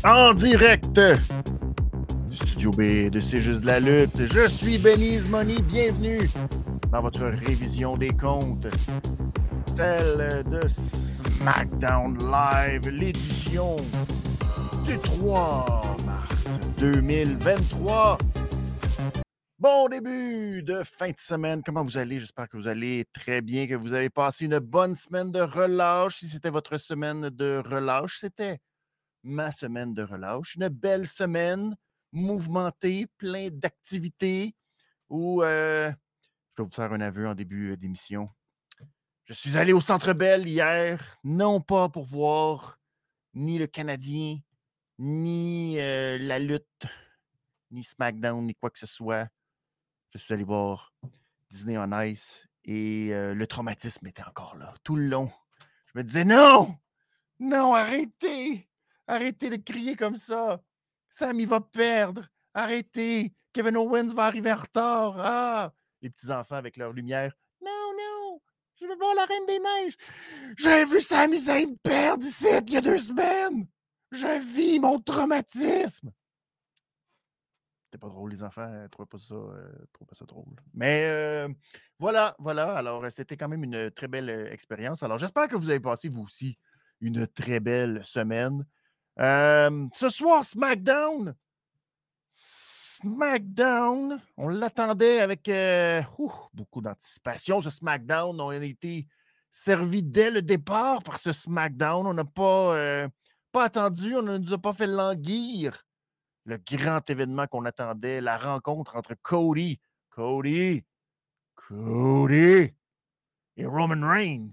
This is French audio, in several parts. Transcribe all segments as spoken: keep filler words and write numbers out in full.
En direct du Studio B de C'est juste de la lutte. Je suis Benny's Money. Bienvenue dans votre révision des comptes. Celle de SmackDown Live, l'édition du trois mars deux mille vingt-trois. Bon début de fin de semaine. Comment vous allez? J'espère que vous allez très bien, que vous avez passé une bonne semaine de relâche. Si c'était votre semaine de relâche, c'était ma semaine de relâche. Une belle semaine, mouvementée, plein d'activités où euh, je dois vous faire un aveu en début d'émission. Je suis allé au Centre Bell hier, non pas pour voir ni le Canadien, ni euh, la lutte, ni SmackDown, ni quoi que ce soit. Je suis allé voir Disney on Ice et euh, le traumatisme était encore là, tout le long. Je me disais non! Non, arrêtez! Arrêtez de crier comme ça! Sam, il va perdre! Arrêtez! Kevin Owens va arriver en retard! Ah! Les petits-enfants avec leur lumière. Non, non! Je veux voir la Reine des Neiges! J'ai vu Sami Zayn perdre ici il y a deux semaines! Je vis mon traumatisme! C'était pas drôle, les enfants. Euh, trouvaient pas ça, euh, trouvaient pas ça drôle. Mais euh, voilà, voilà. Alors, c'était quand même une très belle euh, expérience. Alors, j'espère que vous avez passé, vous aussi, une très belle semaine. Euh, ce soir, SmackDown. SmackDown. On l'attendait avec euh, ouf, beaucoup d'anticipation. Ce SmackDown, on a été servi dès le départ par ce SmackDown. On n'a pas, euh, pas attendu, on ne nous a pas fait languir le grand événement qu'on attendait, la rencontre entre Cody, Cody, Cody et Roman Reigns.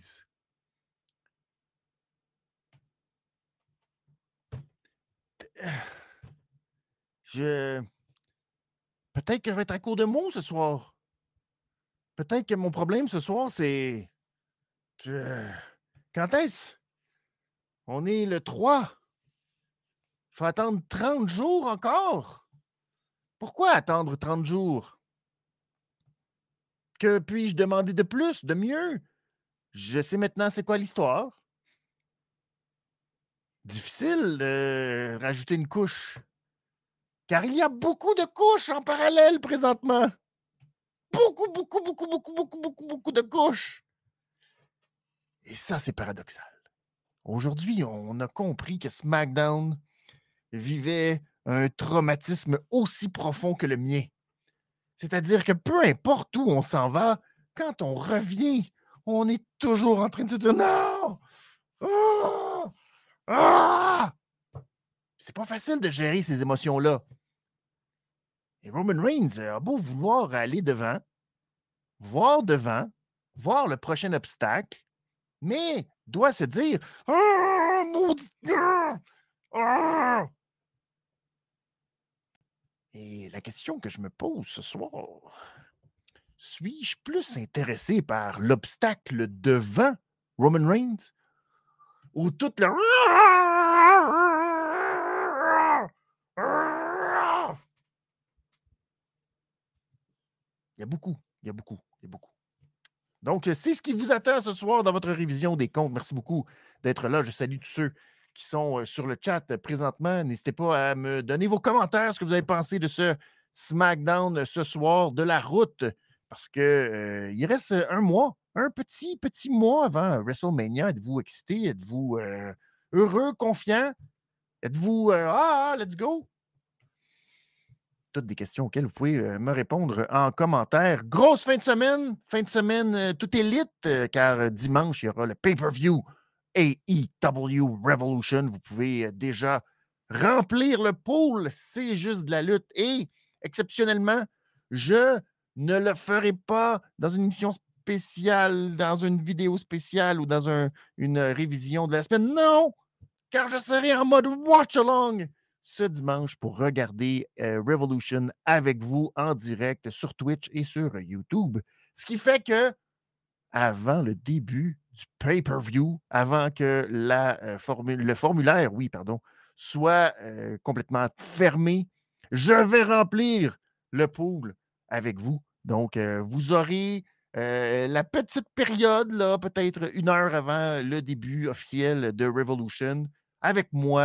Je... Peut-être que je vais être à court de mots ce soir. Peut-être que mon problème ce soir, c'est... que- Quand est-ce? On est le trois. Il faut attendre trente jours encore. Pourquoi attendre trente jours? Que puis-je demander de plus, de mieux? Je sais maintenant c'est quoi l'histoire. Difficile de rajouter une couche. Car il y a beaucoup de couches en parallèle présentement. Beaucoup, beaucoup, beaucoup, beaucoup, beaucoup, beaucoup, beaucoup de couches. Et ça, c'est paradoxal. Aujourd'hui, on a compris que SmackDown vivait un traumatisme aussi profond que le mien. C'est-à-dire que peu importe où on s'en va, quand on revient, on est toujours en train de se dire non! Ah! Ah! C'est pas facile de gérer ces émotions-là. Et Roman Reigns a beau vouloir aller devant, voir devant, voir le prochain obstacle, mais doit se dire ah, maudit, ah, ah. Et la question que je me pose ce soir, suis-je plus intéressé par l'obstacle devant Roman Reigns ou tout le il y a beaucoup, il y a beaucoup, il y a beaucoup. Donc, c'est ce qui vous attend ce soir dans votre révision des comptes. Merci beaucoup d'être là. Je salue tous ceux qui sont sur le chat présentement. N'hésitez pas à me donner vos commentaires, ce que vous avez pensé de ce SmackDown ce soir, de la route, parce qu'il euh, reste un mois, un petit, petit mois avant WrestleMania. Êtes-vous excité? Êtes-vous euh, heureux, confiant? Êtes-vous euh, ah, let's go? Toutes des questions auxquelles vous pouvez euh, me répondre en commentaire. Grosse fin de semaine. Fin de semaine, euh, tout est lit, euh, car euh, dimanche, il y aura le pay-per-view A E W Revolution. Vous pouvez euh, déjà remplir le pool. C'est juste de la lutte. Et exceptionnellement, je ne le ferai pas dans une émission spéciale, dans une vidéo spéciale ou dans un, une révision de la semaine. Non! Car je serai en mode watch-along ce dimanche pour regarder euh, Revolution avec vous en direct sur Twitch et sur YouTube. Ce qui fait que, avant le début du pay-per-view, avant que la, euh, formule, le formulaire, oui, pardon, soit euh, complètement fermé, je vais remplir le pool avec vous. Donc, euh, vous aurez euh, la petite période, là, peut-être une heure avant le début officiel de Revolution, avec moi.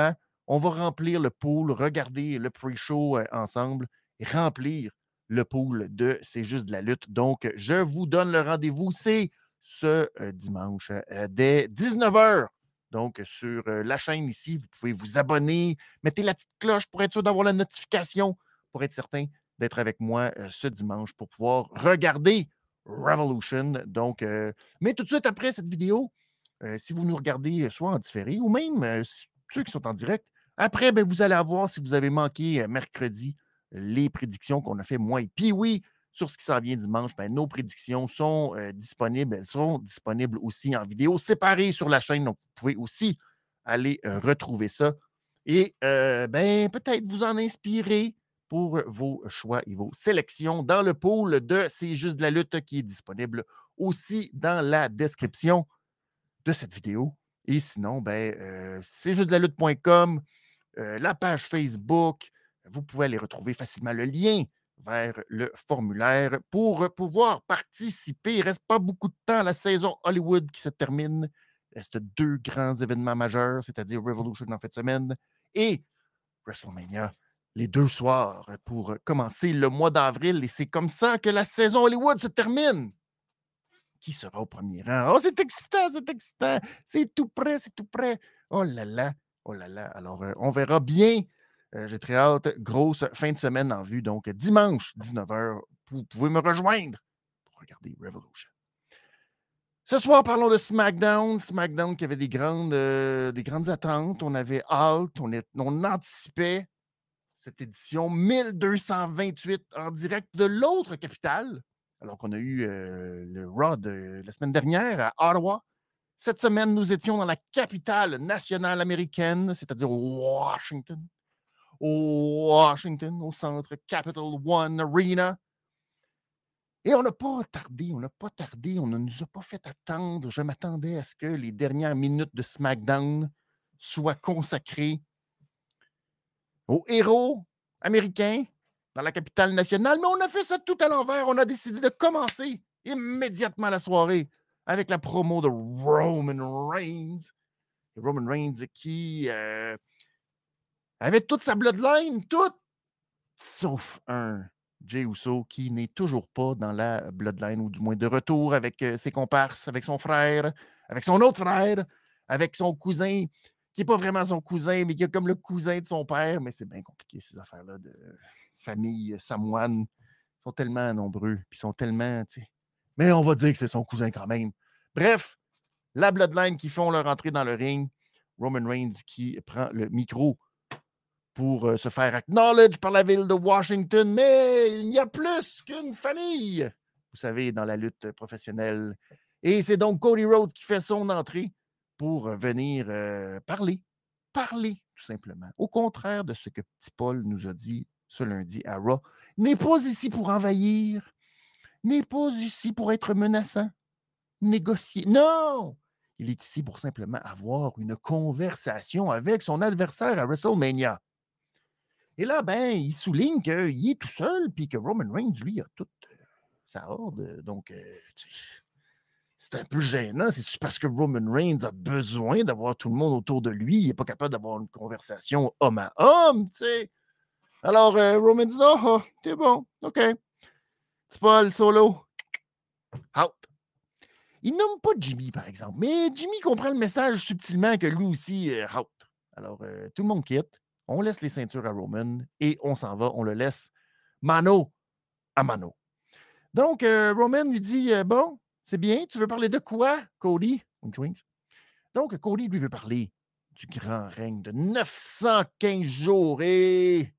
On va remplir le pool, regarder le pre-show euh, ensemble et remplir le pool de C'est juste de la lutte. Donc, je vous donne le rendez-vous. C'est ce euh, dimanche euh, dès dix-neuf heures. Donc, sur euh, la chaîne ici, vous pouvez vous abonner, mettez la petite cloche pour être sûr d'avoir la notification, pour être certain d'être avec moi euh, ce dimanche pour pouvoir regarder Revolution. Donc, euh, mais tout de suite après cette vidéo, euh, si vous nous regardez euh, soit en différé ou même euh, ceux qui sont en direct, après, ben, vous allez avoir, si vous avez manqué euh, mercredi, les prédictions qu'on a fait, moi et puis oui, sur ce qui s'en vient dimanche, ben, nos prédictions sont euh, disponibles, elles seront disponibles aussi en vidéo séparée sur la chaîne, donc vous pouvez aussi aller euh, retrouver ça et euh, ben, peut-être vous en inspirer pour vos choix et vos sélections dans le pool de C'est juste de la lutte qui est disponible aussi dans la description de cette vidéo. Et sinon, ben, euh, c'est juste de la lutte point com, euh, la page Facebook, vous pouvez aller retrouver facilement le lien vers le formulaire pour pouvoir participer. Il ne reste pas beaucoup de temps à la saison Hollywood qui se termine. Il reste deux grands événements majeurs, c'est-à-dire Revolution en fin de semaine et WrestleMania les deux soirs pour commencer le mois d'avril. Et c'est comme ça que la saison Hollywood se termine. Qui sera au premier rang? Oh, c'est excitant, c'est excitant. C'est tout prêt, c'est tout prêt. Oh là là, oh là là. Alors, euh, on verra bien. Euh, J'ai très hâte. Grosse fin de semaine en vue. Donc, dimanche, dix-neuf heures, vous pouvez me rejoindre pour regarder Revolution. Ce soir, parlons de SmackDown. SmackDown qui avait des grandes, euh, des grandes attentes. On avait hâte, on, est, on anticipait cette édition mille deux cent vingt-huit en direct de l'autre capitale, alors qu'on a eu euh, le Raw de la semaine dernière à Ottawa. Cette semaine, nous étions dans la capitale nationale américaine, c'est-à-dire Washington. Au Washington, au centre Capital One Arena. Et on n'a pas tardé, on n'a pas tardé, on ne nous a pas fait attendre. Je m'attendais à ce que les dernières minutes de SmackDown soient consacrées aux héros américains dans la capitale nationale, mais on a fait ça tout à l'envers. On a décidé de commencer immédiatement la soirée avec la promo de Roman Reigns. Et Roman Reigns qui euh, avait toute sa bloodline, toute, sauf un Jey Uso qui n'est toujours pas dans la bloodline, ou du moins de retour avec euh, ses comparses, avec son frère, avec son autre frère, avec son cousin, qui n'est pas vraiment son cousin, mais qui est comme le cousin de son père. Mais c'est bien compliqué, ces affaires-là de famille samoane. Ils sont tellement nombreux, puis ils sont tellement, tu sais. Mais on va dire que c'est son cousin quand même. Bref, la Bloodline qui font leur entrée dans le ring. Roman Reigns qui prend le micro pour euh, se faire acknowledge par la ville de Washington. Mais il y a plus qu'une famille, vous savez, dans la lutte professionnelle. Et c'est donc Cody Rhodes qui fait son entrée pour venir euh, parler. Parler, tout simplement. Au contraire de ce que Petit Paul nous a dit ce lundi à Raw, n'est pas ici pour envahir, n'est pas ici pour être menaçant, négocier. Non! Il est ici pour simplement avoir une conversation avec son adversaire à WrestleMania. Et là, ben, il souligne qu'il est tout seul, puis que Roman Reigns, lui, a toute euh, sa horde. Donc, euh, c'est un peu gênant. C'est parce que Roman Reigns a besoin d'avoir tout le monde autour de lui. Il n'est pas capable d'avoir une conversation homme à homme, tu sais. Alors, euh, Roman dit, oh, oh, t'es bon, OK. C'est pas le solo. Out. Il nomme pas Jimmy, par exemple, mais Jimmy comprend le message subtilement que lui aussi, euh, out. Alors, euh, tout le monde quitte. On laisse les ceintures à Roman et on s'en va. On le laisse mano à mano. Donc, euh, Roman lui dit, euh, bon, c'est bien, tu veux parler de quoi, Cody? Donc, Cody lui veut parler du grand règne de neuf cent quinze jours et...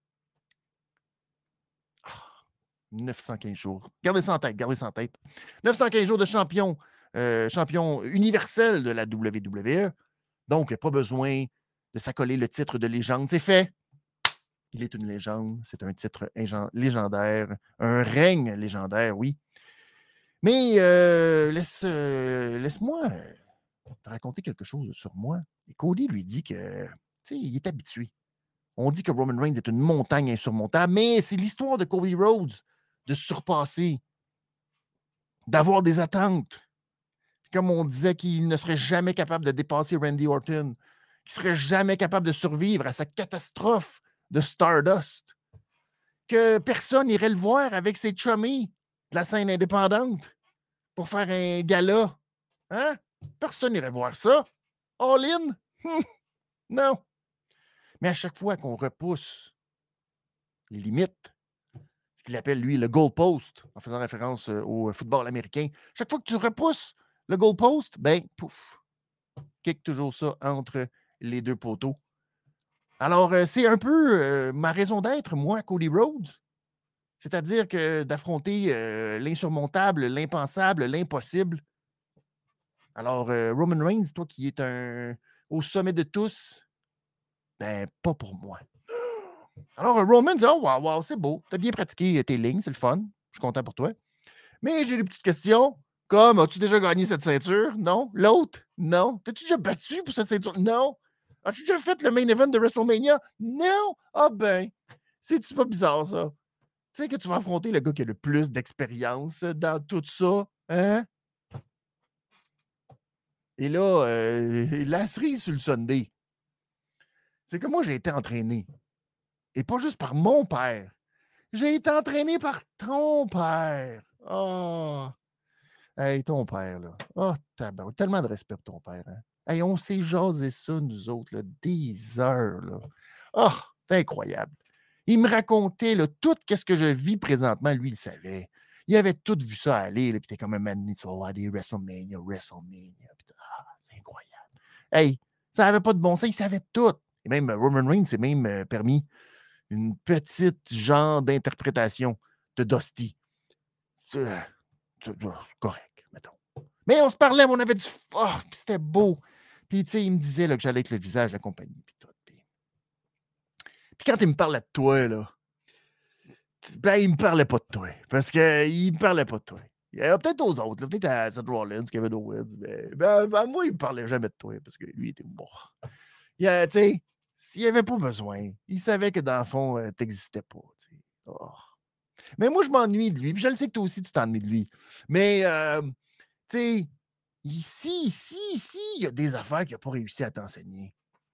neuf cent quinze jours. Gardez ça en tête, gardez ça en tête. neuf cent quinze jours de champion, euh, champion universel de la W W E. Donc, pas besoin de s'accoler le titre de légende. C'est fait. Il est une légende. C'est un titre légendaire. Un règne légendaire, oui. Mais euh, laisse, euh, laisse-moi te raconter quelque chose sur moi. Et Cody lui dit que, tu sais, il est habitué. On dit que Roman Reigns est une montagne insurmontable, mais c'est l'histoire de Cody Rhodes de se surpasser, d'avoir des attentes. Comme on disait qu'il ne serait jamais capable de dépasser Randy Orton, qu'il ne serait jamais capable de survivre à sa catastrophe de Stardust, que personne n'irait le voir avec ses chummies de la scène indépendante pour faire un gala. Hein? Personne n'irait voir ça. All in? Hum, non. Mais à chaque fois qu'on repousse les limites, ce qu'il appelle, lui, le goalpost, en faisant référence euh, au football américain, chaque fois que tu repousses le goalpost, ben, pouf, kick toujours ça entre les deux poteaux. Alors, euh, c'est un peu euh, ma raison d'être, moi, Cody Rhodes. C'est-à-dire que d'affronter euh, l'insurmontable, l'impensable, l'impossible. Alors, euh, Roman Reigns, toi qui es un, au sommet de tous, ben, pas pour moi. Alors, euh, Roman dit, oh, wow, wow, c'est beau. T'as bien pratiqué tes lignes, c'est le fun. Je suis content pour toi. Mais j'ai des petites questions, comme, as-tu déjà gagné cette ceinture? Non. L'autre? Non. T'as-tu déjà battu pour cette ceinture? Non. As-tu déjà fait le main event de WrestleMania? Non. Ah ben, c'est-tu pas bizarre, ça? Tu sais que tu vas affronter le gars qui a le plus d'expérience dans tout ça, hein? Et là, euh, la cerise sur le Sunday, c'est que moi, j'ai été entraîné. Et pas juste par mon père. J'ai été entraîné par ton père. Oh! Hey, ton père, là. Oh, tabarou, tellement de respect pour ton père. Hein? Hey, on s'est jasé ça, nous autres, là, des heures. Là. Oh, c'est incroyable. Il me racontait là, tout ce que je vis présentement. Lui, il savait. Il avait tout vu ça aller. Puis t'es comme un man, tu vas voir des WrestleMania, WrestleMania. Pis, ah, c'est incroyable. Hey, ça n'avait pas de bon sens. Il savait tout. Et même Roman Reigns s'est même euh, permis une petite genre d'interprétation de Dusty. Euh, correct, mettons. Mais on se parlait, on avait du... Oh, puis c'était beau. Puis, tu sais, il me disait là, que j'allais être le visage de la compagnie. Puis, tout, puis... puis quand il me parlait de toi, là, ben, il me parlait pas de toi. Parce qu'il me parlait pas de toi. Il y avait peut-être aux autres, peut-être à Seth Rollins, Kevin Owens, mais ben, ben, moi, il me parlait jamais de toi, parce que lui, il était mort. Tu sais, s'il n'y avait pas besoin, il savait que dans le fond, euh, tu n'existais pas. Oh. Mais moi, je m'ennuie de lui. Puis je le sais que toi aussi, tu t'ennuies de lui. Mais, euh, tu sais, ici, ici, ici, il y a des affaires qu'il n'a pas réussi à t'enseigner.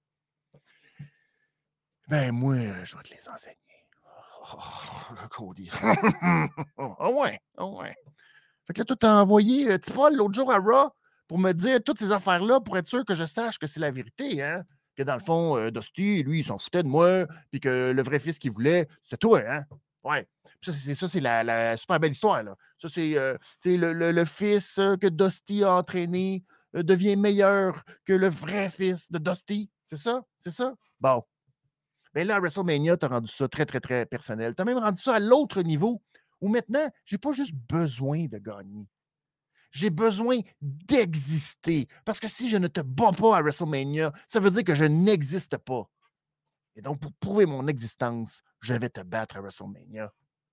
Ben, moi, je vais te les enseigner. Oh, Cody. Ah ouais, ah ouais. Fait que là, toi, t'as envoyé euh, T-Paul l'autre jour à Raw pour me dire toutes ces affaires-là pour être sûr que je sache que c'est la vérité, hein? Que dans le fond, euh, Dusty, lui, il s'en foutait de moi, puis que le vrai fils qu'il voulait, c'était toi, hein? Ouais. Puis ça, c'est, ça, c'est la, la super belle histoire, là. Ça, c'est euh, le, le, le fils euh, que Dusty a entraîné euh, devient meilleur que le vrai fils de Dusty. C'est ça? C'est ça? Bon. Mais là, à WrestleMania, tu as rendu ça très, très, très personnel. Tu as même rendu ça à l'autre niveau où maintenant, je n'ai pas juste besoin de gagner. J'ai besoin d'exister. Parce que si je ne te bats pas à WrestleMania, ça veut dire que je n'existe pas. Et donc, pour prouver mon existence, je vais te battre à WrestleMania.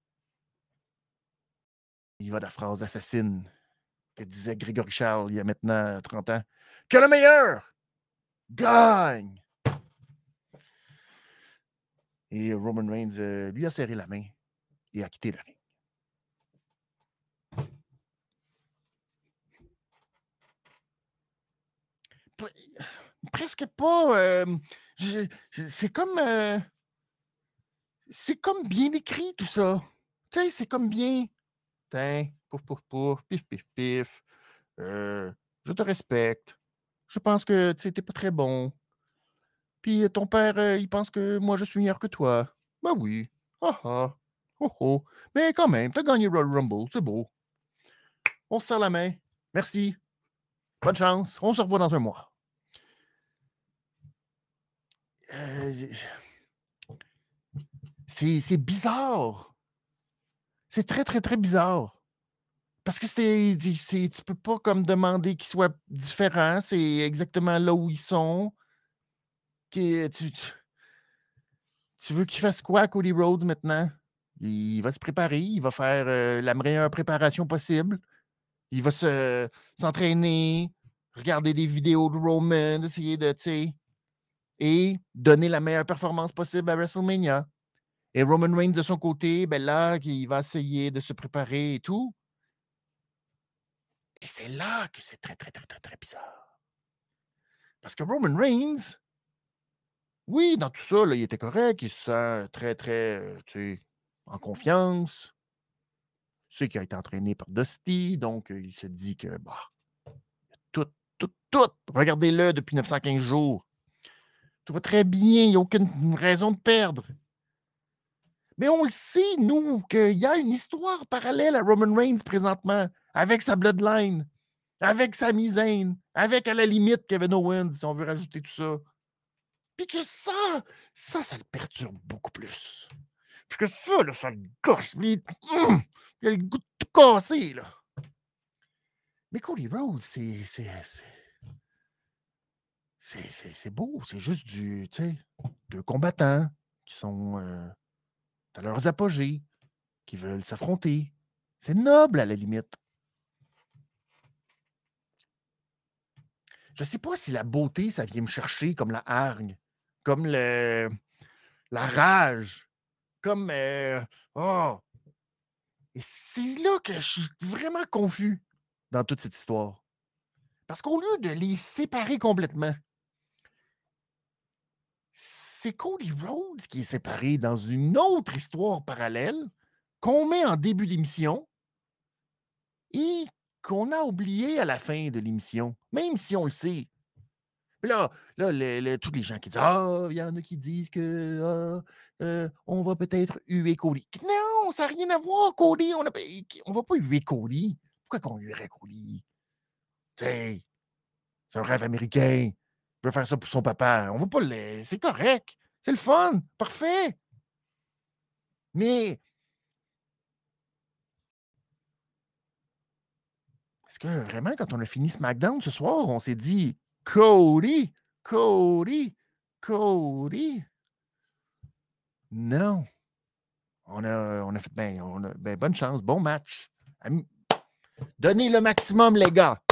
Il va de la phrase assassine que disait Grégory Charles il y a maintenant trente ans. Que le meilleur gagne! Et Roman Reigns euh, lui a serré la main et a quitté le ring. Presque pas. Euh, je, je, c'est comme. Euh, c'est comme bien écrit tout ça. Tu sais, c'est comme bien. Tiens, pouf, pouf, pouf, pif, pif, pif. Euh, je te respecte. Je pense que tu n'es pas très bon. Puis ton père, euh, il pense que moi, je suis meilleur que toi. Ben oui. Ah ah. Oh oh. Mais quand même, t'as gagné Royal Rumble. C'est beau. On se serre la main. Merci. Bonne chance. On se revoit dans un mois. Euh, c'est, c'est bizarre. C'est très, très, très bizarre. Parce que c'est, c'est, tu peux pas comme demander qu'ils soient différents. C'est exactement là où ils sont. Qui, tu, tu veux qu'il fasse quoi, Cody Rhodes, maintenant? Il va se préparer. Il va faire euh, la meilleure préparation possible. Il va se, s'entraîner, regarder des vidéos de Roman, essayer de, tu sais, et donner la meilleure performance possible à WrestleMania. Et Roman Reigns, de son côté, ben là, il va essayer de se préparer et tout. Et c'est là que c'est très, très, très, très, très bizarre. Parce que Roman Reigns, Oui, dans tout ça, là, il était correct. Il se sent très, très, euh, tu sais, en confiance. Tu sais qu'il a été entraîné par Dusty, donc euh, il se dit que, bah, tout, tout, tout, regardez-le depuis neuf cent quinze jours. Tout va très bien, il n'y a aucune raison de perdre. Mais on le sait, nous, qu'il y a une histoire parallèle à Roman Reigns présentement, avec sa bloodline, avec Sami Zayn, avec à la limite Kevin Owens, si on veut rajouter tout ça. Puis que ça, ça, ça le perturbe beaucoup plus. Puis que ça, là, ça le gosse. Puis, hum, il a le goût de tout casser, là. Mais Cody Rhodes, c'est. C'est, c'est, c'est, c'est- c'est beau. C'est juste du. Tu sais, deux combattants qui sont euh, à leurs apogées, qui veulent s'affronter. C'est noble, à la limite. Je sais pas si la beauté, ça vient me chercher comme la hargne, comme le, la rage, comme. euh, oh, et c'est là que je suis vraiment confus dans toute cette histoire. Parce qu'au lieu de les séparer complètement, c'est Cody Rhodes qui est séparé dans une autre histoire parallèle qu'on met en début d'émission et qu'on a oublié à la fin de l'émission, même si on le sait. Puis là, là le- le- tous les gens qui disent Ah, il y en a qui disent que ah, euh, on va peut-être huer Cody. Non, ça n'a rien à voir, Cody. On ne va pas huer Cody. Pourquoi qu'on huerait Cody? Tu sais, c'est un rêve américain. Il peut faire ça pour son papa. On va pas le. C'est correct. C'est le fun. Parfait. Mais est-ce que vraiment, quand on a fini SmackDown ce soir, on s'est dit Cody, Cody, Cody? Non. On a, on a fait ben, on a, ben, bonne chance, bon match. Ami- Donnez le maximum, les gars.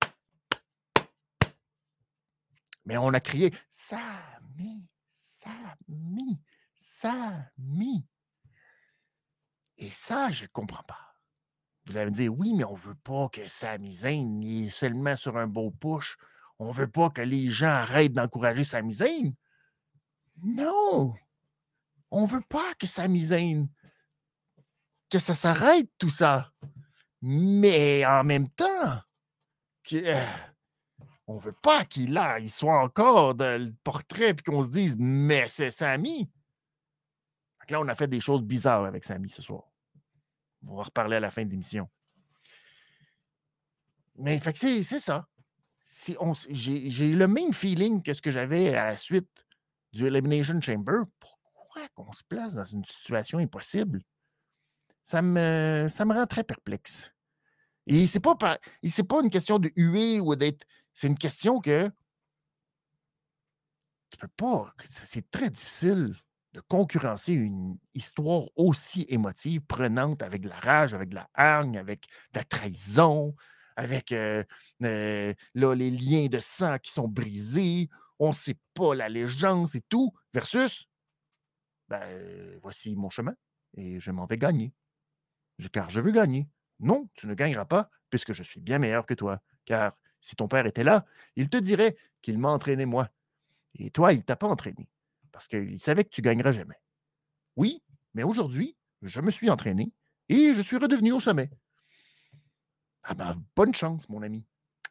Mais on a crié Sami, Sami, Sami. Et ça, je ne comprends pas. Vous allez me dire, oui, mais on ne veut pas que Sami Zayn il est seulement sur un beau push. On ne veut pas que les gens arrêtent d'encourager Sami Zayn. Non! On ne veut pas que Sami Zayn, que ça s'arrête tout ça. Mais en même temps, que, euh, on ne veut pas qu'il a, il soit encore dans le portrait et qu'on se dise, mais c'est Sami. Là, on a fait des choses bizarres avec Sami ce soir. On va reparler à la fin de l'émission. Mais fait que c'est, c'est ça. Si on, j'ai, j'ai le même feeling que ce que j'avais à la suite du Elimination Chamber. Pourquoi qu'on se place dans une situation impossible? Ça me, ça me rend très perplexe. Et c'est pas, par, et c'est pas une question de huer ou d'être. C'est une question que tu peux pas. C'est très difficile de concurrencer une histoire aussi émotive, prenante, avec de la rage, avec de la hargne, avec de la trahison, avec euh, euh, là, les liens de sang qui sont brisés, on ne sait pas l'allégeance et tout, versus, ben, euh, voici mon chemin et je m'en vais gagner. Je- car je veux gagner. Non, tu ne gagneras pas puisque je suis bien meilleur que toi. Car si ton père était là, il te dirait qu'il m'a entraîné moi. Et toi, il ne t'a pas entraîné parce qu'il savait que tu ne gagneras jamais. Oui, mais aujourd'hui, je me suis entraîné et je suis redevenu au sommet. Ah ben, bonne chance, mon ami.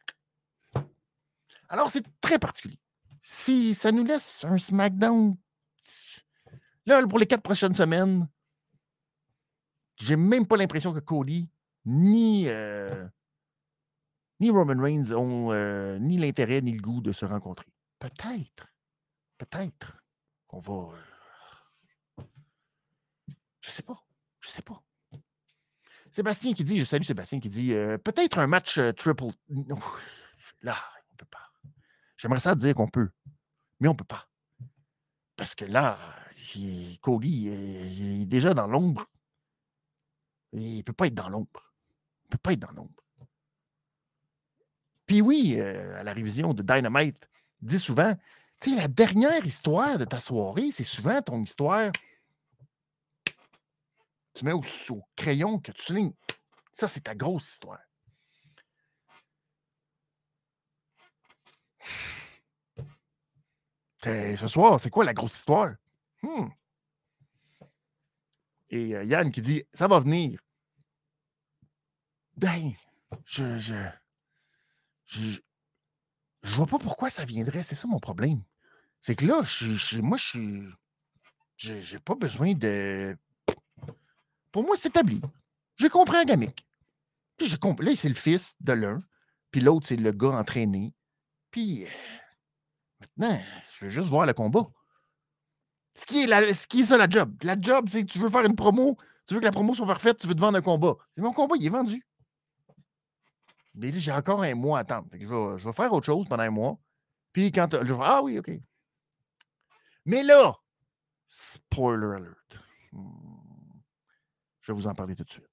Alors, c'est très particulier. Si ça nous laisse un SmackDown, là, pour les quatre prochaines semaines, j'ai même pas l'impression que Cody ni, euh, ni Roman Reigns ont euh, ni l'intérêt ni le goût de se rencontrer. Peut-être, peut-être qu'on va. euh, je sais pas, je sais pas. Sébastien qui dit, je salue Sébastien qui dit, euh, peut-être un match euh, triple. Non, là, on peut pas. J'aimerais ça dire qu'on peut, mais on peut pas. Parce que là, il- Cody, il, il est déjà dans l'ombre. Il ne peut pas être dans l'ombre. Il ne peut pas être dans l'ombre. Puis oui, euh, à la révision de Dynamite, dit souvent, tu sais, la dernière histoire de ta soirée, c'est souvent ton histoire. Tu mets au, au crayon que tu soulignes. Ça, c'est ta grosse histoire. Ce soir, c'est quoi la grosse histoire? Hmm. Et euh, Yann qui dit, ça va venir. Ben, je, je, je, je vois pas pourquoi ça viendrait. C'est ça mon problème. C'est que là, je, je, moi, je suis. J'ai, j'ai pas besoin de. Pour moi, c'est établi. J'ai compris un gamique. Puis j'ai compris. Là, c'est le fils de l'un. Puis l'autre, c'est le gars entraîné. Puis euh, maintenant, je veux juste voir le combat. Ce qui est, la, ce qui est ça, la job. La job, c'est que tu veux faire une promo, tu veux que la promo soit parfaite, tu veux te vendre un combat. Et mon combat, il est vendu. Mais là, j'ai encore un mois à attendre. Fait que je, vais, je vais faire autre chose pendant un mois. Puis quand je vais, ah oui, OK. Mais là, spoiler alert. Hmm, je vais vous en parler tout de suite.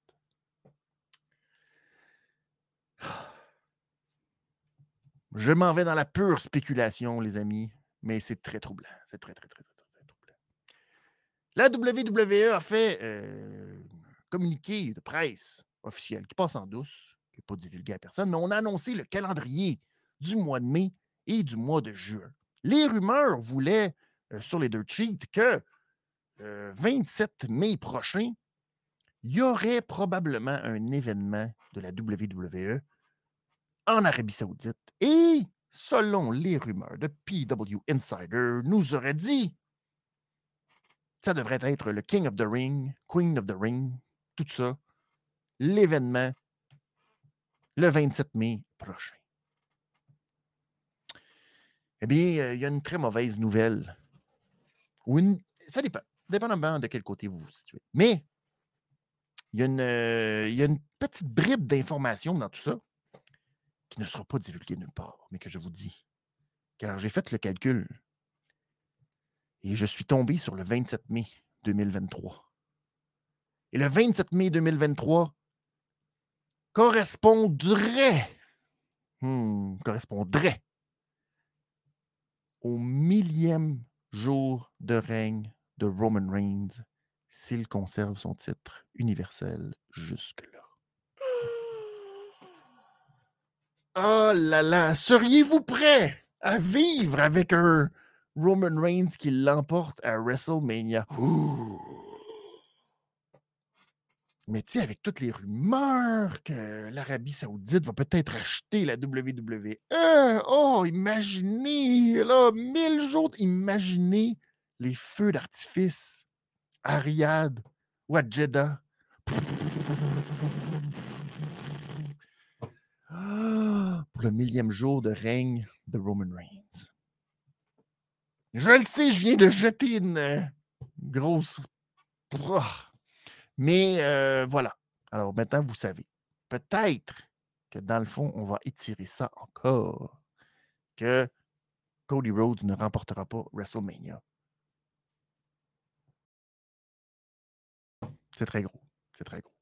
Je m'en vais dans la pure spéculation, les amis, mais c'est très troublant. C'est très, très, très, très, très troublant. La W W E a fait euh, un communiqué de presse officiel qui passe en douce, qui n'est pas divulgué à personne, mais on a annoncé le calendrier du mois de mai et du mois de juin. Les rumeurs voulaient, euh, sur les deux cheats, que le vingt-sept mai prochain, il y aurait probablement un événement de la W W E en Arabie Saoudite. Et selon les rumeurs de P W Insider, nous aurait dit ça devrait être le King of the Ring, Queen of the Ring, tout ça, l'événement le vingt-sept mai prochain. Eh bien, euh, il y a une très mauvaise nouvelle. Ou une, ça dépend, dépendamment de quel côté vous vous situez. Mais il y a une, euh, il y a une petite bribe d'information dans tout ça qui ne sera pas divulguée nulle part, mais que je vous dis. Car j'ai fait le calcul et je suis tombé sur le vingt-sept mai deux mille vingt-trois. Et le vingt-sept mai deux mille vingt-trois correspondrait, hmm, correspondrait au millième jour de règne de Roman Reigns s'il conserve son titre universel jusque-là. Oh là là, seriez-vous prêt à vivre avec un Roman Reigns qui l'emporte à WrestleMania? Ouh. Mais tu sais, avec toutes les rumeurs que l'Arabie Saoudite va peut-être acheter la W W E, oh, imaginez, là, mille jours, imaginez les feux d'artifice à Riyad ou à Jeddah. Pour le millième jour de règne de Roman Reigns. Je le sais, je viens de jeter une euh, grosse... Mais euh, voilà. Alors maintenant, vous savez. Peut-être que dans le fond, on va étirer ça encore. Que Cody Rhodes ne remportera pas WrestleMania. C'est très gros. C'est très gros.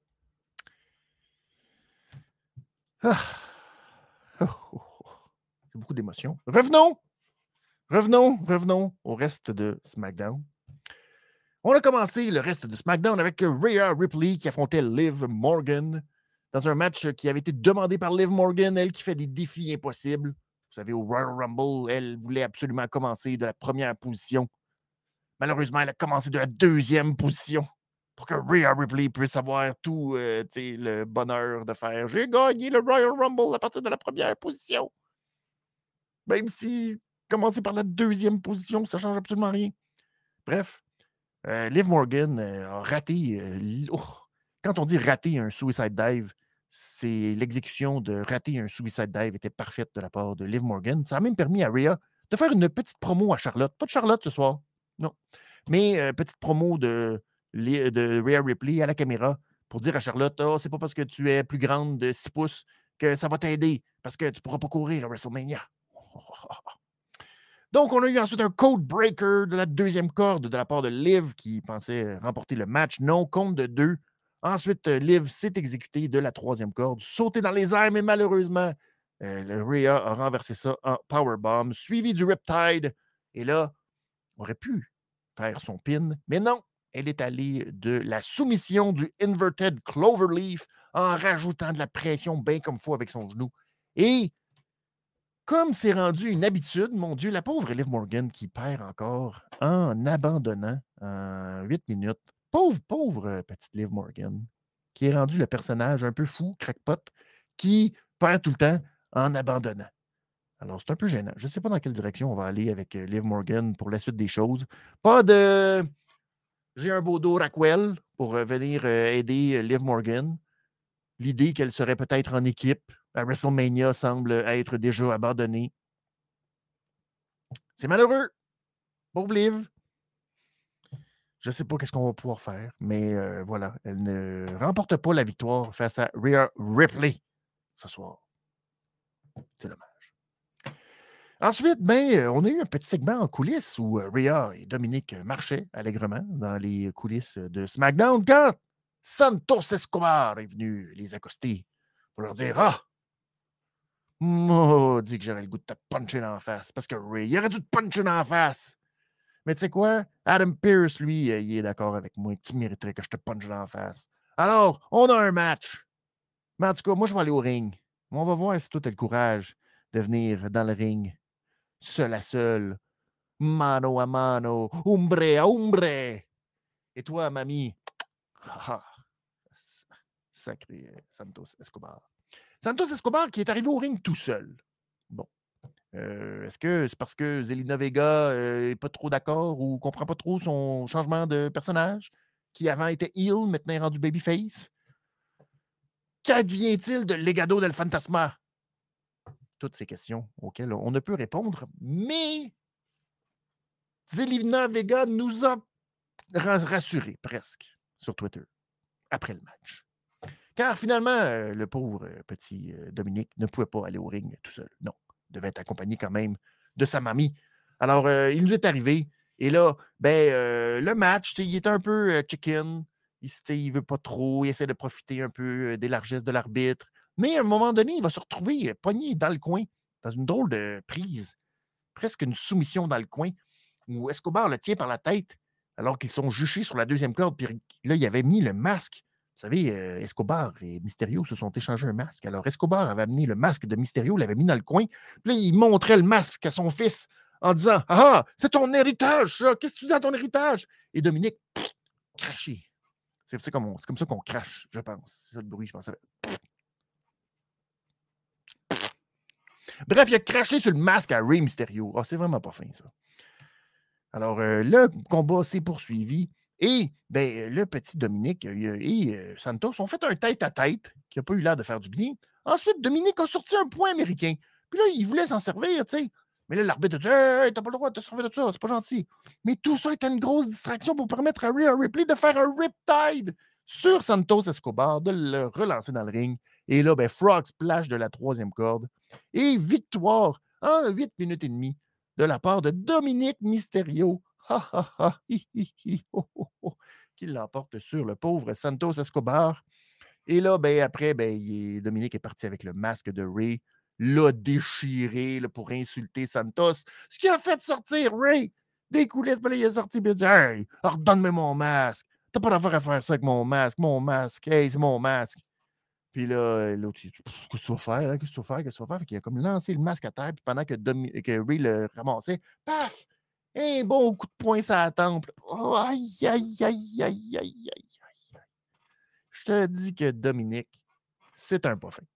Ah. Oh, oh, oh. C'est beaucoup d'émotions. Revenons! Revenons, revenons au reste de SmackDown. On a commencé le reste de SmackDown avec Rhea Ripley qui affrontait Liv Morgan dans un match qui avait été demandé par Liv Morgan, elle qui fait des défis impossibles. Vous savez, au Royal Rumble, elle voulait absolument commencer de la première position. Malheureusement, elle a commencé de la deuxième position pour que Rhea Ripley puisse avoir tout euh, le bonheur de faire « J'ai gagné le Royal Rumble à partir de la première position ». Même si commencer par la deuxième position, ça ne change absolument rien. Bref, euh, Liv Morgan euh, a raté... Euh, oh, quand on dit rater un suicide dive, c'est l'exécution de rater un suicide dive était parfaite de la part de Liv Morgan. Ça a même permis à Rhea de faire une petite promo à Charlotte. Pas de Charlotte ce soir, non. Mais euh, petite promo de, de Rhea Ripley à la caméra pour dire à Charlotte, oh, c'est pas parce que tu es plus grande de six pouces que ça va t'aider parce que tu ne pourras pas courir à WrestleMania. Donc, on a eu ensuite un code breaker de la deuxième corde de la part de Liv qui pensait remporter le match. Non, compte de deux. Ensuite, Liv s'est exécuté de la troisième corde, sauté dans les airs, mais malheureusement, euh, le Rhea a renversé ça en powerbomb, suivi du Riptide. Et là, on aurait pu faire son pin, mais non, elle est allée de la soumission du Inverted Cloverleaf en rajoutant de la pression bien comme il faut avec son genou. Et Comme c'est rendu une habitude, mon Dieu, la pauvre Liv Morgan qui perd encore en abandonnant en huit minutes. Pauvre, pauvre euh, petite Liv Morgan, qui est rendu le personnage un peu fou, crackpot, qui perd tout le temps en abandonnant. Alors, c'est un peu gênant. Je ne sais pas dans quelle direction on va aller avec euh, Liv Morgan pour la suite des choses. Pas de j'ai un beau dos Raquel pour euh, venir euh, aider euh, Liv Morgan. L'idée qu'elle serait peut-être en équipe à WrestleMania semble être déjà abandonnée. C'est malheureux. Pauvre Liv. Je ne sais pas qu'est-ce qu'on va pouvoir faire, mais euh, voilà, elle ne remporte pas la victoire face à Rhea Ripley ce soir. C'est dommage. Ensuite, ben, on a eu un petit segment en coulisses où euh, Rhea et Dominique marchaient allègrement dans les coulisses de SmackDown quand Santos Escobar est venu les accoster pour leur dire « Ah, maudit que j'aurais le goût de te puncher dans la face. » Parce que Ray, il aurait dû te puncher dans la face. Mais tu sais quoi? Adam Pearce, lui, euh, il est d'accord avec moi que tu mériterais que je te punche dans la face. Alors, on a un match. Mais en tout cas, moi, je vais aller au ring. On va voir si toi, tu as le courage de venir dans le ring, seul à seul, mano a mano, umbre a umbre. Et toi, mamie, ah, sacré Santos Escobar. Santos Escobar qui est arrivé au ring tout seul. Bon. Euh, est-ce que c'est parce que Zelina Vega n'est euh, pas trop d'accord ou ne comprend pas trop son changement de personnage, qui avant était heel, maintenant est rendu babyface? Qu'advient-il de Legado del Fantasma? Toutes ces questions auxquelles on ne peut répondre, mais Zelina Vega nous a rassurés presque sur Twitter après le match. Car finalement, euh, le pauvre euh, petit euh, Dominique ne pouvait pas aller au ring tout seul. Non, il devait être accompagné quand même de sa mamie. Alors, euh, il nous est arrivé. Et là, ben, euh, le match, il est un peu euh, chicken. Il ne veut pas trop. Il essaie de profiter un peu euh, des largesses de l'arbitre. Mais à un moment donné, il va se retrouver euh, pogné dans le coin, dans une drôle de prise, presque une soumission dans le coin, où Escobar le tient par la tête, alors qu'ils sont juchés sur la deuxième corde. Puis là, il avait mis le masque. Vous savez, euh, Escobar et Mysterio se sont échangés un masque. Alors, Escobar avait amené le masque de Mysterio, l'avait mis dans le coin. Puis là, il montrait le masque à son fils en disant « Ah, c'est ton héritage, ça! Qu'est-ce que tu dis à ton héritage? » Et Dominique, pff, craché. C'est, c'est, comme on, c'est comme ça qu'on crache, je pense. C'est ça le bruit, je pense. Bref, il a craché sur le masque à Rey Mysterio. Ah, c'est vraiment pas fin, ça. Alors, euh, le combat s'est poursuivi. Et ben, le petit Dominique euh, et euh, Santos ont fait un tête-à-tête qui n'a pas eu l'air de faire du bien. Ensuite, Dominique a sorti un point américain. Puis là, il voulait s'en servir, tu sais. Mais là, l'arbitre a dit hey, « t'as pas le droit de te servir de ça, c'est pas gentil. » Mais tout ça était une grosse distraction pour permettre à Rhea Ripley de faire un Riptide sur Santos Escobar, de le relancer dans le ring. Et là, ben, Frog Splash de la troisième corde. Et victoire en huit minutes et demie de la part de Dominique Mysterio. Ha, ha, ha, hi, hi, hi, oh, oh, oh, qui l'emporte sur le pauvre Santos Escobar. Et là, ben, après, ben, il est, Dominique est parti avec le masque de Ray, l'a déchiré là, pour insulter Santos, ce qui a fait sortir Ray des coulisses. Ben, là, il est sorti et il a dit « Hey, redonne-moi mon masque. T'as pas d'affaire à faire ça avec mon masque. Mon masque. Hey, c'est mon masque. » Puis là, l'autre, il dit « Qu'est-ce que tu vas faire? Hein? Qu'est-ce que tu vas faire? Qu'est-ce que tu vas faire? » Fait qu'il a comme lancé le masque à terre, puis pendant que, Domi- que Ray le ramassait, paf! Un bon coup de poing sur la temple. Oh, aïe, aïe, aïe, aïe, aïe, aïe, aïe. Je te dis que Dominique, c'est un pas fin.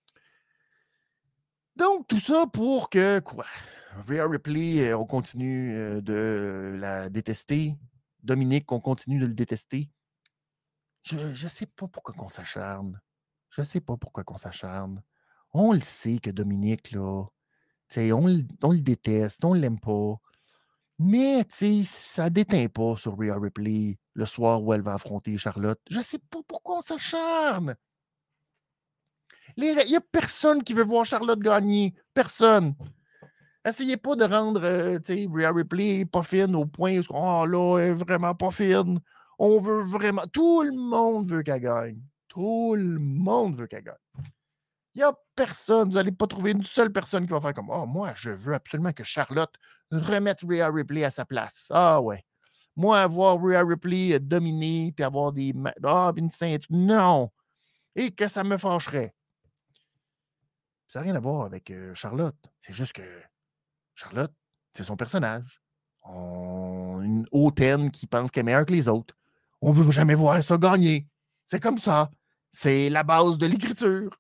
Donc, tout ça pour que, quoi? Rhea Ripley, on continue de la détester. Dominique, on continue de le détester. Je ne sais pas pourquoi on s'acharne. Je ne sais pas pourquoi on s'acharne. On le sait que Dominique, là, on, on le déteste, on ne l'aime pas. Mais, tu sais, ça ne déteint pas sur Rhea Ripley le soir où elle va affronter Charlotte. Je ne sais pas pourquoi on s'acharne. Il n'y a personne qui veut voir Charlotte gagner. Personne. Essayez pas de rendre euh, Rhea Ripley pas fine au point où oh, là, elle est vraiment pas fine. On veut vraiment. Tout le monde veut qu'elle gagne. Tout le monde veut qu'elle gagne. Il n'y a personne. Vous n'allez pas trouver une seule personne qui va faire comme oh, moi, je veux absolument que Charlotte remette Rhea Ripley à sa place. Ah ouais. Moi, avoir Rhea Ripley dominer puis avoir des. Ah, une ceinture. Non. Et que ça me fâcherait. Ça n'a rien à voir avec euh, Charlotte. C'est juste que Charlotte, c'est son personnage. On... Une hautaine qui pense qu'elle est meilleure que les autres. On ne veut jamais voir ça gagner. C'est comme ça. C'est la base de l'écriture.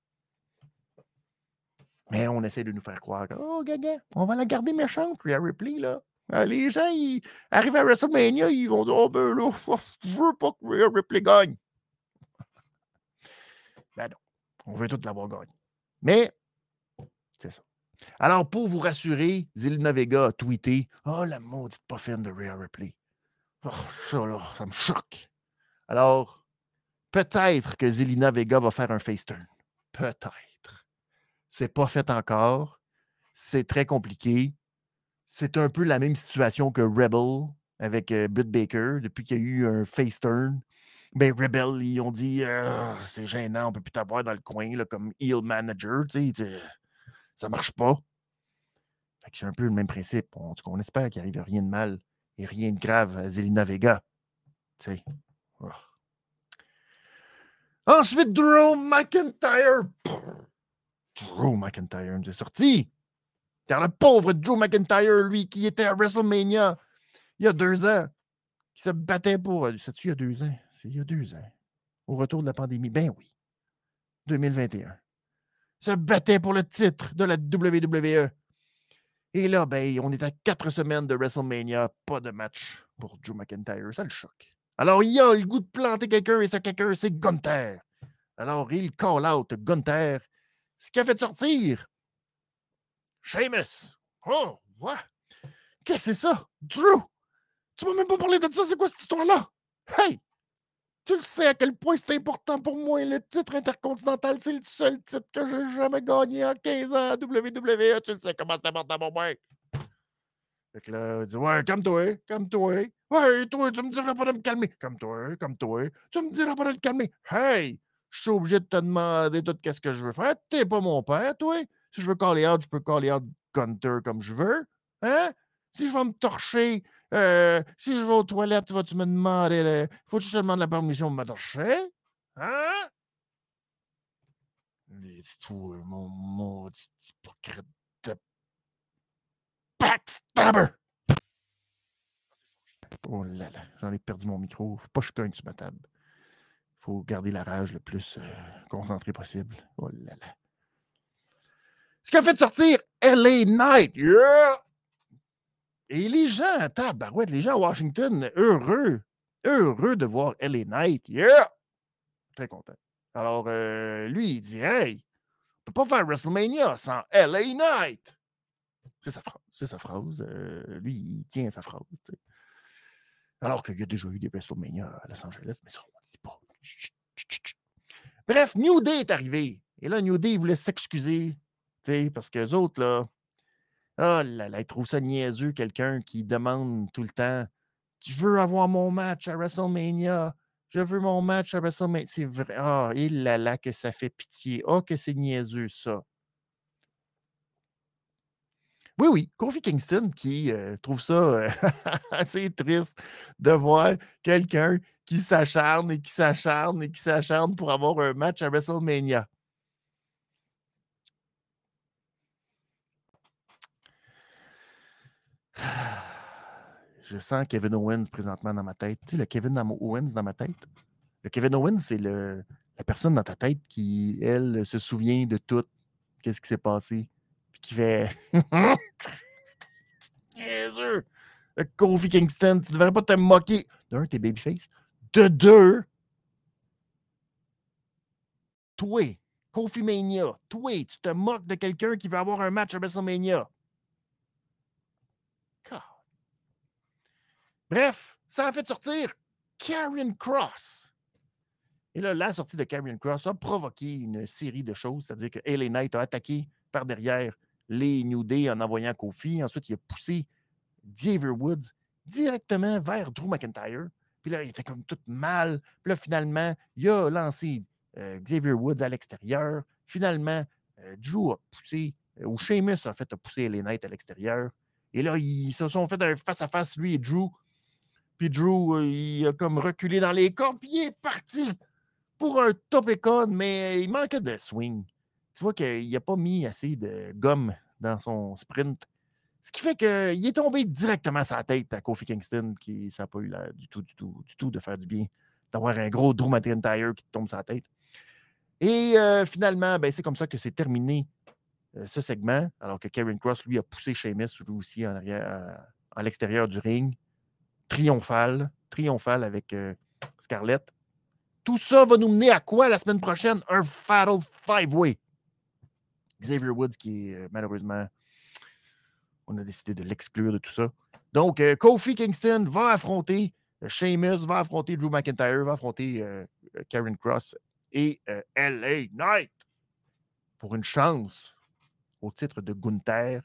Mais on essaie de nous faire croire que, oh, gaga, on va la garder méchante, Rhea Ripley, là. Euh, les gens, ils arrivent à WrestleMania, ils vont dire, oh, ben là, je veux pas que Rhea Ripley gagne. Ben non, on veut tout l'avoir gagné. Mais, c'est ça. Alors, pour vous rassurer, Zelina Vega a tweeté, oh, la maudite pas fine de Rhea Ripley. Oh, ça, là, ça me choque. Alors, peut-être que Zelina Vega va faire un face turn. Peut-être. C'est pas fait encore. C'est très compliqué. C'est un peu la même situation que Rebel avec euh, Britt Baker depuis qu'il y a eu un face turn. Ben, Rebel, ils ont dit euh, c'est gênant, on ne peut plus t'avoir dans le coin là, comme heel manager. Tu sais, ça marche pas. Fait que c'est un peu le même principe. On, on espère qu'il n'arrive rien de mal et rien de grave à Zelina Vega. Tu sais. Oh. Ensuite, Drew McIntyre. Drew McIntyre nous est sorti. Car le pauvre Drew McIntyre, lui, qui était à WrestleMania il y a deux ans, qui se battait pour... C'est-tu il y a deux ans? C'est il y a deux ans. Au retour de la pandémie. Ben oui. deux mille vingt et un. Se battait pour le titre de la W W E. Et là, ben, on est à quatre semaines de WrestleMania. Pas de match pour Drew McIntyre. Ça le choque. Alors, il a le goût de planter quelqu'un et ce quelqu'un, c'est Gunther. Alors, il call out Gunther. Ce qui a fait sortir Sheamus. Oh, what? Qu'est-ce que c'est ça? Drew! Tu m'as même pas parlé de ça, c'est quoi cette histoire-là? Hey! Tu le sais à quel point c'est important pour moi. Le titre intercontinental, c'est le seul titre que j'ai jamais gagné en quinze ans à W W E. Tu le sais comment c'est important pour moi. Fait que là, il dit, ouais, calme-toi, calme-toi. Ouais, toi, tu me diras pas de me calmer. Calme-toi, calme-toi. Tu me diras pas de te calmer. Hey! Je suis obligé de te demander tout qu'est-ce que je veux faire. T'es pas mon père, toi. Si je veux caller out, je peux caller out Gunter comme je veux. Hein? Si je vais me torcher, euh, si je vais aux toilettes, vas-tu me demander, le... faut que je te demande la permission de me torcher? Hein? Les tout, mon maudit hypocrite de backstabber! Oh là là, j'en ai perdu mon micro. Faut pas que je cogne sur ma table. Faut garder la rage le plus euh, concentré possible. Oh là là. Ce qui a fait sortir L A Knight. Yeah! Et les gens, tabarouette, les gens à Washington, heureux, heureux de voir L A Knight. Yeah! Très content. Alors, euh, lui, il dit, hey, on peut pas faire WrestleMania sans L A Knight. C'est sa phrase. C'est sa phrase. Euh, lui, il tient sa phrase. T'sais. Alors qu'il y a déjà eu des WrestleMania à Los Angeles, mais ça, on ne dit pas. Chut, chut, chut. Bref, New Day est arrivé. Et là, New Day il voulait s'excuser. Parce qu'eux autres, là, oh là là, ils trouvent ça niaiseux, quelqu'un qui demande tout le temps je veux avoir mon match à WrestleMania. Je veux mon match à WrestleMania. C'est vrai. Ah, oh, et là là, que ça fait pitié. Ah, oh, que c'est niaiseux, ça. Oui, oui, Kofi Kingston qui euh, trouve ça euh, assez triste de voir quelqu'un qui s'acharne et qui s'acharne et qui s'acharne pour avoir un match à WrestleMania. Je sens Kevin Owens présentement dans ma tête. Tu sais, le Kevin Owens dans ma tête. Le Kevin Owens, c'est le, la personne dans ta tête qui, elle, se souvient de tout. Qu'est-ce qui s'est passé. Puis qui fait... Niaiseux! Kofi Kingston, tu ne devrais pas te moquer. D'un, t'es babyface. De deux, toi, Kofi Mania, toi, tu te moques de quelqu'un qui veut avoir un match à WrestleMania. God. Bref, ça a fait sortir Karrion Kross. Et là, la sortie de Karrion Kross a provoqué une série de choses, c'est-à-dire que L A Knight a attaqué par derrière les New Day en envoyant Kofi. Ensuite, il a poussé Xavier Woods directement vers Drew McIntyre. Puis là, il était comme tout mal. Puis là, finalement, il a lancé euh, Xavier Woods à l'extérieur. Finalement, euh, Drew a poussé, euh, ou Sheamus, en fait, a poussé L A Knight à l'extérieur. Et là, ils se sont fait un face-à-face, lui et Drew. Puis Drew, euh, il a comme reculé dans les corps, puis il est parti pour un top icon, mais il manquait de swing. tu vois qu'il n'a pas mis assez de gomme dans son sprint. Ce qui fait qu'il est tombé directement sur la tête à Kofi Kingston, qui ça n'a pas eu l'air du tout, du tout, du tout de faire du bien d'avoir un gros Drew McIntyre qui te tombe sur la tête. Et euh, finalement, ben, c'est comme ça que c'est terminé euh, ce segment, alors que Karrion Kross, lui, a poussé Sheamus, lui aussi, en, arrière, à, à l'extérieur du ring. Triomphal, triomphal avec euh, Scarlett. Tout ça va nous mener à quoi la semaine prochaine? Un Fatal Five-Way. Xavier Woods qui est euh, malheureusement... On a décidé de l'exclure de tout ça. Donc, euh, Kofi Kingston va affronter euh, Sheamus, va affronter Drew McIntyre, va affronter euh, Karrion Kross et euh, L A Knight pour une chance au titre de Gunther.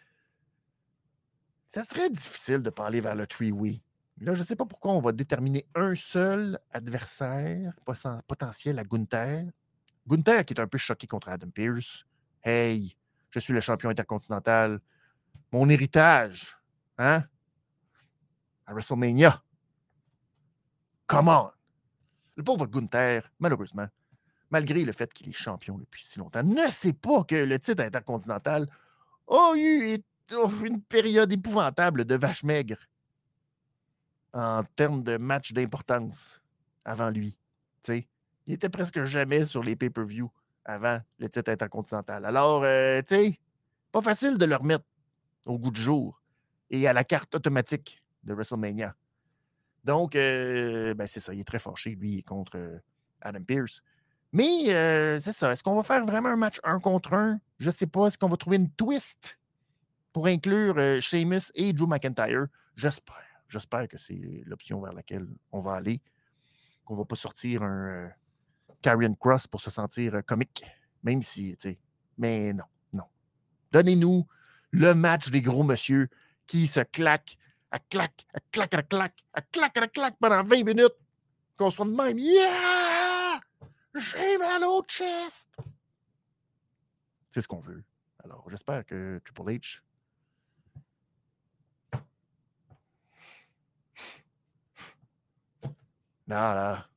Ça serait difficile de parler vers le three-way. Là, je ne sais pas pourquoi on va déterminer un seul adversaire potentiel à Gunther. Gunther qui est un peu choqué contre Adam Pearce. Hey, je suis le champion intercontinental. Mon héritage, hein? À WrestleMania. Come on! Le pauvre Gunther, malheureusement, malgré le fait qu'il est champion depuis si longtemps, ne sait pas que le titre intercontinental a eu une période épouvantable de vache maigre en termes de matchs d'importance avant lui. T'sais, il était presque jamais sur les pay-per-view avant le titre intercontinental. Alors, euh, tu sais, pas facile de le remettre au goût du jour et à la carte automatique de WrestleMania. Donc, euh, ben c'est ça, il est très fâché, lui, contre euh, Adam Pearce. Mais euh, c'est ça, est-ce qu'on va faire vraiment un match un contre un? Je ne sais pas. Est-ce qu'on va trouver une twist pour inclure euh, Sheamus et Drew McIntyre? J'espère. J'espère que c'est l'option vers laquelle on va aller. Qu'on ne va pas sortir un euh, Karrion Kross pour se sentir euh, comique. Même si, tu sais. Mais non, non. Donnez-nous le match des gros monsieur qui se claquent, à claque, à claque, à claque, à claque, à claque pendant vingt minutes. Qu'on soit de même. Yeah! J'ai mal au chest! C'est ce qu'on veut. Alors, j'espère que Triple H là, là.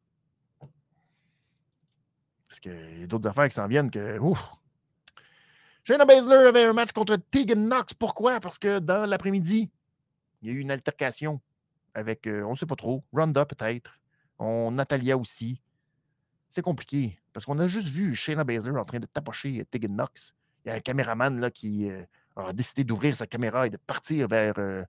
Parce qu'il y a d'autres affaires qui s'en viennent que. Ouf! Shayna Baszler avait un match contre Tegan Nox. Pourquoi? Parce que dans l'après-midi, il y a eu une altercation avec, euh, on ne sait pas trop, Ronda peut-être, on, Natalia aussi. C'est compliqué parce qu'on a juste vu Shayna Baszler en train de tapocher Tegan Nox. Il y a un caméraman là, qui euh, a décidé d'ouvrir sa caméra et de partir vers euh,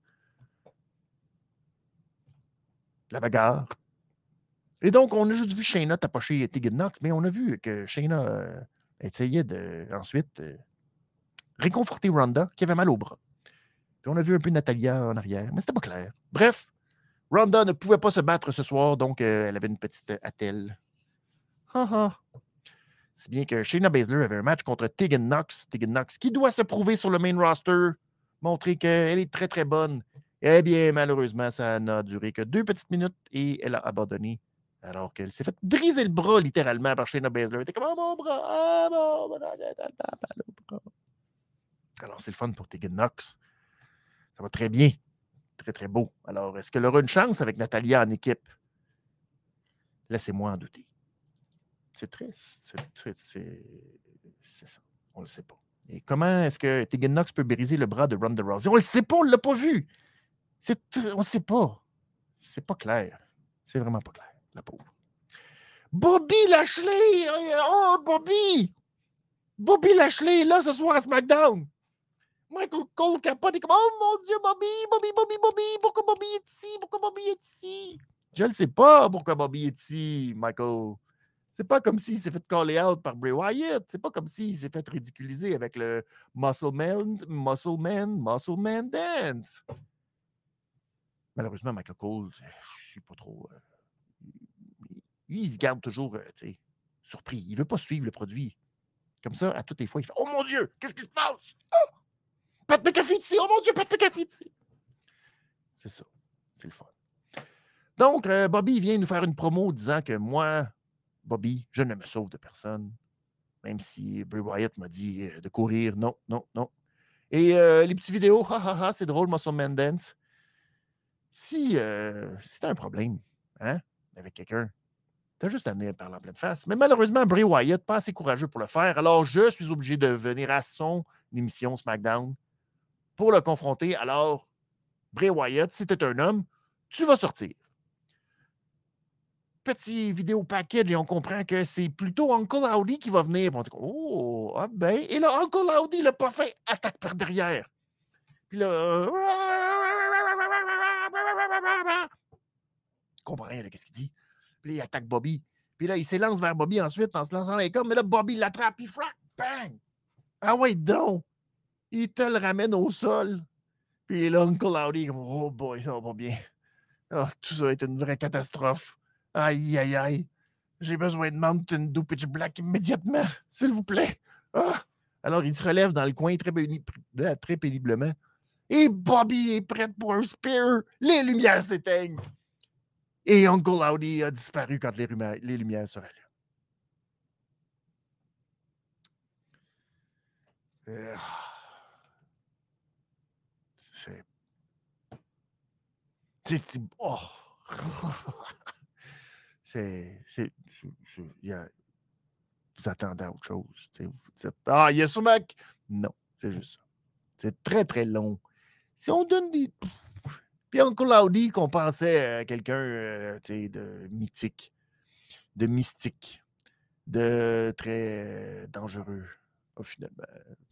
la bagarre. Et donc, on a juste vu Shayna tapocher Tegan Nox, mais on a vu que Shayna euh, essayait de, ensuite euh, réconforter Ronda, qui avait mal au bras. Puis on a vu un peu Natalia en arrière, mais c'était pas clair. Bref, Ronda ne pouvait pas se battre ce soir, donc euh, elle avait une petite attelle. Ha ha. Si bien que Shayna Baszler avait un match contre Tegan Nox. Tegan Nox qui doit se prouver sur le main roster, montrer qu'elle est très très bonne. Eh bien, malheureusement, ça n'a duré que deux petites minutes et elle a abandonné. Alors qu'elle s'est fait briser le bras littéralement par Shayna Baszler. Elle était comme, oh mon bras, ah mon bras, le bras. Alors, c'est le fun pour Tegan Nox. Ça va très bien. Très, très beau. Alors, est-ce qu'elle aura une chance avec Natalia en équipe? Laissez-moi en douter. C'est triste. C'est, c'est, c'est, c'est ça. On ne le sait pas. Et comment est-ce que Tegan Nox peut briser le bras de Ronda Rousey? On ne le sait pas, on ne l'a pas vu. C'est, on ne sait pas. C'est pas clair. C'est vraiment pas clair, la pauvre. Bobby Lashley! Oh, Bobby! Bobby Lashley est là ce soir à SmackDown. Michael Cole capote et comme, oh mon Dieu, Bobby, Bobby, Bobby, Bobby, pourquoi Bobby est ici? Pourquoi Bobby est ici? Je ne sais pas pourquoi Bobby est ici, Michael. C'est pas comme s'il s'est fait caller out par Bray Wyatt. C'est pas comme s'il s'est fait ridiculiser avec le Muscle Man, Muscle Man, Muscle Man Dance. Malheureusement, Michael Cole, je ne suis pas trop... Euh, lui, il se garde toujours, euh, tu sais, surpris. Il ne veut pas suivre le produit. Comme ça, à toutes les fois, il fait « Oh mon Dieu, qu'est-ce qui se passe? Oh! Pat McAfee ici! Oh mon Dieu, Pat McAfee ici! » C'est ça. C'est le fun. Donc, euh, Bobby vient nous faire une promo disant que moi, Bobby, je ne me sauve de personne. Même si Bray Wyatt m'a dit euh, de courir. Non, non, non. Et euh, les petites vidéos, ha, ha, ha, c'est drôle, Muscle Man Dance. Si, euh, si t'as un problème hein, avec quelqu'un, T'as juste à venir par la pleine face. Mais malheureusement, Bray Wyatt, pas assez courageux pour le faire. Alors, je suis obligé de venir à son émission SmackDown pour le confronter. Alors, Bray Wyatt, si tu es un homme, tu vas sortir. Petit vidéo package et on comprend que c'est plutôt Uncle Howdy qui va venir. On dit, oh, ah ben. Et là, Uncle Howdy, le pas fait, attaque par derrière. Puis là, je comprends rien de ce qu'il dit. Puis là, il attaque Bobby. Puis là, il s'élance vers Bobby ensuite en se lançant dans les cordes. Mais là, Bobby l'attrape, puis frappe, bang! Ah ouais, donc! Il te le ramène au sol. Puis là, Uncle Howdy, comme, oh boy, ça va pas bien. Oh, tout ça est une vraie catastrophe. Aïe, aïe, aïe. J'ai besoin de Mountain Dew Pitch Black immédiatement, s'il vous plaît. Ah! Alors, il se relève dans le coin très, pénib... très péniblement. Et Bobby est prêt pour un spear. Les lumières s'éteignent. Et Uncle Howdy a disparu quand les, lumières, les lumières se rallument. Euh, c'est... C'est... Oh! c'est... c'est, c'est, c'est y a, vous attendez à autre chose. Vous dites, ah, il y a sûrement... Non, c'est juste ça. C'est très, très long. Si on donne des... Puis Uncle Howdy, qu'on pensait à quelqu'un euh, de mythique, de mystique, de très euh, dangereux. Oh, finalement.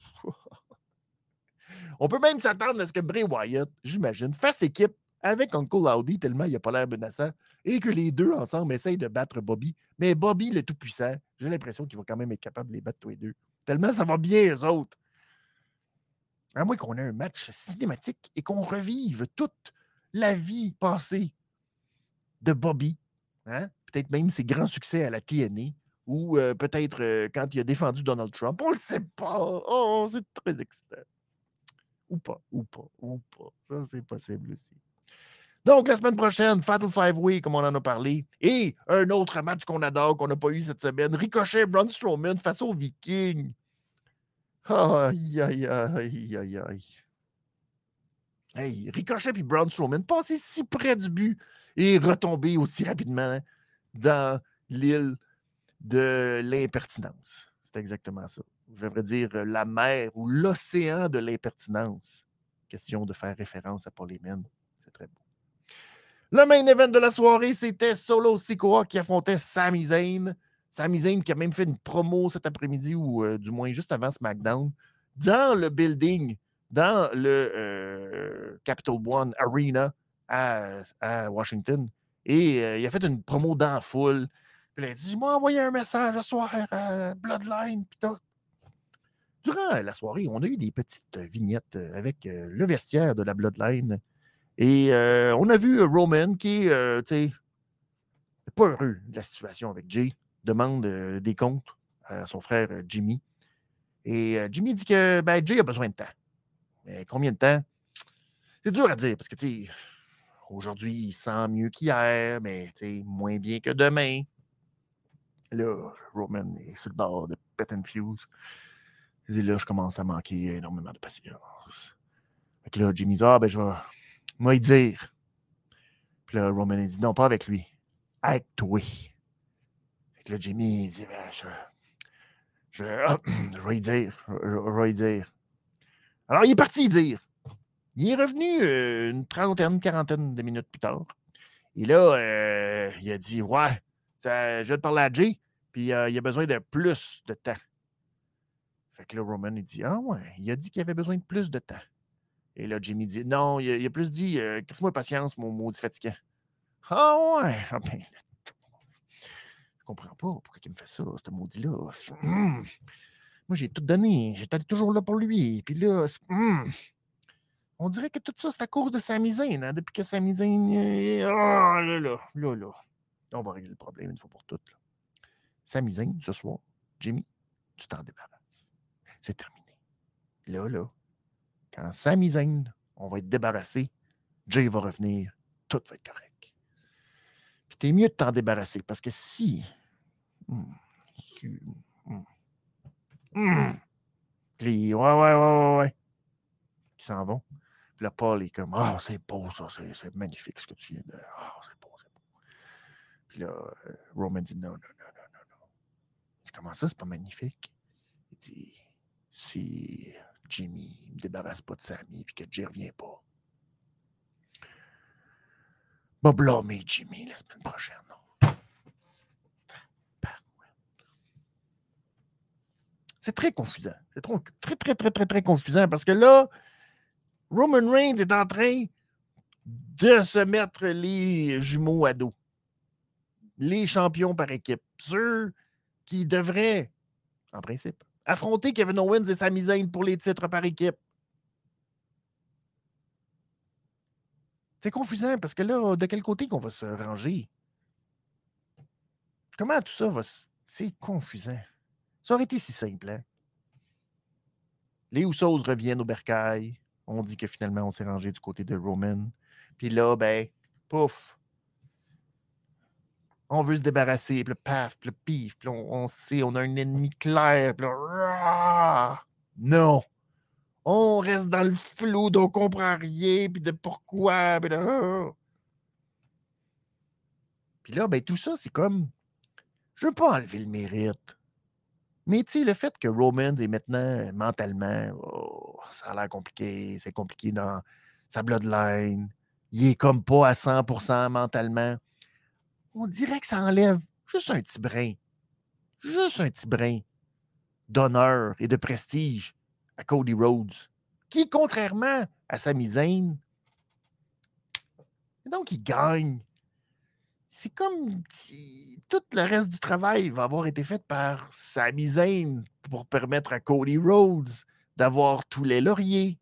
On peut même s'attendre à ce que Bray Wyatt, j'imagine, fasse équipe avec Uncle Howdy, tellement il n'a pas l'air menaçant, et que les deux ensemble essayent de battre Bobby. Mais Bobby, le tout-puissant, j'ai l'impression qu'il va quand même être capable de les battre tous les deux. Tellement ça va bien, eux autres. À moins qu'on ait un match cinématique et qu'on revive toute la vie passée de Bobby. Hein? Peut-être même ses grands succès à la T N A ou euh, peut-être euh, quand il a défendu Donald Trump. On ne le sait pas. Oh, c'est très excitant. Ou pas, ou pas, ou pas. Ça, c'est possible aussi. Donc, la semaine prochaine, Fatal Five-Way, comme on en a parlé, et un autre match qu'on adore, qu'on n'a pas eu cette semaine, Ricochet, Braun Strowman face aux Vikings. Aïe, aïe, aïe, aïe, aïe. Hey, Ricochet et Braun Strowman passer si près du but et retomber aussi rapidement dans l'île de l'impertinence. C'est exactement ça. Je devrais dire la mer ou l'océan de l'impertinence. Question de faire référence à Paul Heyman. C'est très beau. Le main event de la soirée, c'était Solo Sikoa qui affrontait Sami Zayn. Sami Zayn qui a même fait une promo cet après-midi, ou euh, du moins juste avant SmackDown, dans le building, dans le euh, Capital One Arena à, à Washington. Et euh, il a fait une promo dans la foule. Puis il a dit, je m'ai envoyé un message ce soir à Bloodline. Puis tout. Durant la soirée, on a eu des petites vignettes avec euh, le vestiaire de la Bloodline. Et euh, on a vu Roman qui, euh, tu sais, pas heureux de la situation avec Jay, demande euh, des comptes à son frère euh, Jimmy. Et euh, Jimmy dit que ben, Jay a besoin de temps. Mais combien de temps? C'est dur à dire parce que, tu sais, aujourd'hui, il sent mieux qu'hier, mais, tu sais, moins bien que demain. Là, Roman est sur le bord de pet and fuse. Il dit, là, je commence à manquer énormément de patience. Fait que là, Jimmy dit, ah, ben, je vais, moi, y dire. Puis là, Roman, il dit, non, pas avec lui. Avec toi. Fait que là, Jimmy, il dit, ben, je, je, ah, je vais y dire. Je, je vais y dire. Alors, il est parti y dire. Il est revenu euh, une trentaine, quarantaine de minutes plus tard. Et là, euh, il a dit, ouais, ça, je vais te parler à Jay, puis euh, il a besoin de plus de temps. Fait que là, Roman, il dit, ah ouais, il a dit qu'il avait besoin de plus de temps. Et là, Jimmy dit, non, il a, il a plus dit, euh, crisse-moi patience, mon maudit fatigant. Ah ouais, ah ben, je comprends pas pourquoi il me fait ça, ce maudit-là. Hum. Moi, j'ai tout donné, j'étais toujours là pour lui. Puis là, hum. On dirait que tout ça, c'est à cause de Sami Zayn, hein, depuis que Sami Zayn... Euh, oh, là, là, là, là. On va régler le problème une fois pour toutes. Là. Sami Zayn, ce soir, Jimmy, tu t'en débarrasses. C'est terminé. Là, là, quand Sami Zayn, on va être débarrassé, Jay va revenir, tout va être correct. Puis t'es mieux de t'en débarrasser, parce que si... Hum, hum, hum, les... Ouais, ouais, ouais, ouais, ouais. Qui s'en vont. Puis là, Paul est comme, ah, oh, c'est beau, ça, c'est, c'est magnifique ce que tu viens de... Ah, oh, c'est beau, c'est beau. Puis là, euh, Roman dit non, non, non, non, non, non. Il dit, comment ça, c'est pas magnifique? Il dit, si Jimmy ne me débarrasse pas de Sami puis que Jay ne revient pas, va blâmer Jimmy la semaine prochaine, non? C'est très confusant. C'est trop, très, très, très, très, très confusant parce que là, Roman Reigns est en train de se mettre les jumeaux à dos. Les champions par équipe. Ceux qui devraient, en principe, affronter Kevin Owens et Sami Zayn pour les titres par équipe. C'est confusant parce que là, de quel côté qu'on va se ranger? Comment tout ça va se... C'est confusant. Ça aurait été si simple, hein? Les Usos reviennent au bercail. On dit que finalement, on s'est rangé du côté de Roman. Puis là, ben, pouf. On veut se débarrasser. Puis là, paf, puis là, pif. Puis là, on, on sait, on a un ennemi clair. Puis là, rah! Non. On reste dans le flou, donc on comprend rien. Puis de pourquoi. Puis là, puis là, ben, tout ça, c'est comme... Je veux pas enlever le mérite. Mais tu sais, le fait que Roman est maintenant mentalement, oh, ça a l'air compliqué, c'est compliqué dans sa bloodline, il est comme pas à cent pour cent mentalement, on dirait que ça enlève juste un petit brin, juste un petit brin d'honneur et de prestige à Cody Rhodes, qui, contrairement à Sami Zayn, donc il gagne. C'est comme si tout le reste du travail va avoir été fait par Sami Zayn pour permettre à Cody Rhodes d'avoir tous les lauriers.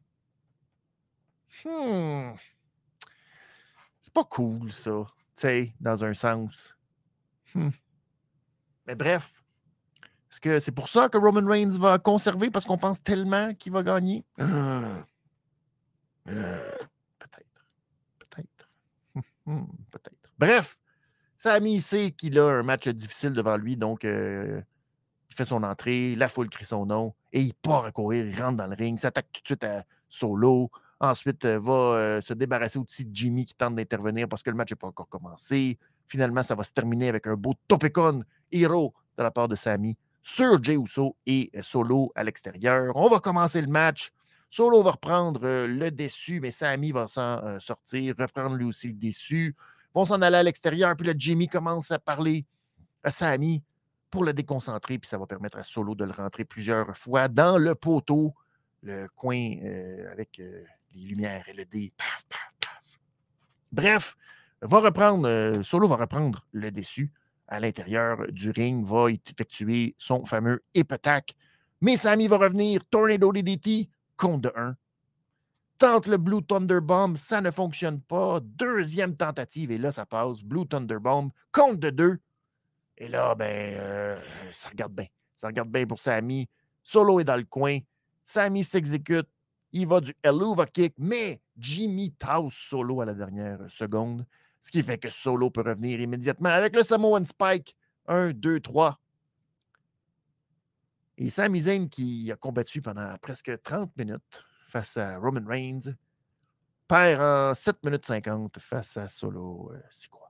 Hmm. C'est pas cool, ça. Tu sais, dans un sens. Hmm. Mais bref. Est-ce que c'est pour ça que Roman Reigns va conserver parce qu'on pense tellement qu'il va gagner? Euh, euh, peut-être. Peut-être. Hmm, peut-être. Bref. Sami sait qu'il a un match difficile devant lui, donc euh, il fait son entrée, la foule crie son nom, et il part à courir, il rentre dans le ring, s'attaque tout de suite à Solo, ensuite euh, va euh, se débarrasser aussi de Jimmy qui tente d'intervenir parce que le match n'est pas encore commencé. Finalement, ça va se terminer avec un beau Topicon Hero de la part de Sami sur Jey Uso et euh, Solo à l'extérieur. On va commencer le match. Solo va reprendre euh, le déçu, mais Sami va s'en euh, sortir, reprendre lui aussi le déçu. Vont s'en aller à l'extérieur, puis là, Jimmy commence à parler à Sami pour le déconcentrer, puis ça va permettre à Solo de le rentrer plusieurs fois dans le poteau, le coin euh, avec euh, les lumières L E D. Paf, paf, paf. Bref, va reprendre, euh, Solo va reprendre le déçu à l'intérieur du ring, va effectuer son fameux Hip-Attack. Mais Sami va revenir, Tornado D D T, compte de un. Tente le Blue Thunder Bomb, ça ne fonctionne pas. Deuxième tentative, et là, ça passe. Blue Thunder Bomb, compte de deux. Et là, ben, euh, ça regarde bien. Ça regarde bien pour Sami. Solo est dans le coin. Sami s'exécute. Il va du Helluva Kick, mais Jimmy tasse Solo à la dernière seconde. Ce qui fait que Solo peut revenir immédiatement avec le Samoan Spike. Un, deux, trois. Et Sami Zayn, qui a combattu pendant presque trente minutes face à Roman Reigns, perd en sept minutes cinquante face à Solo. Euh, c'est quoi?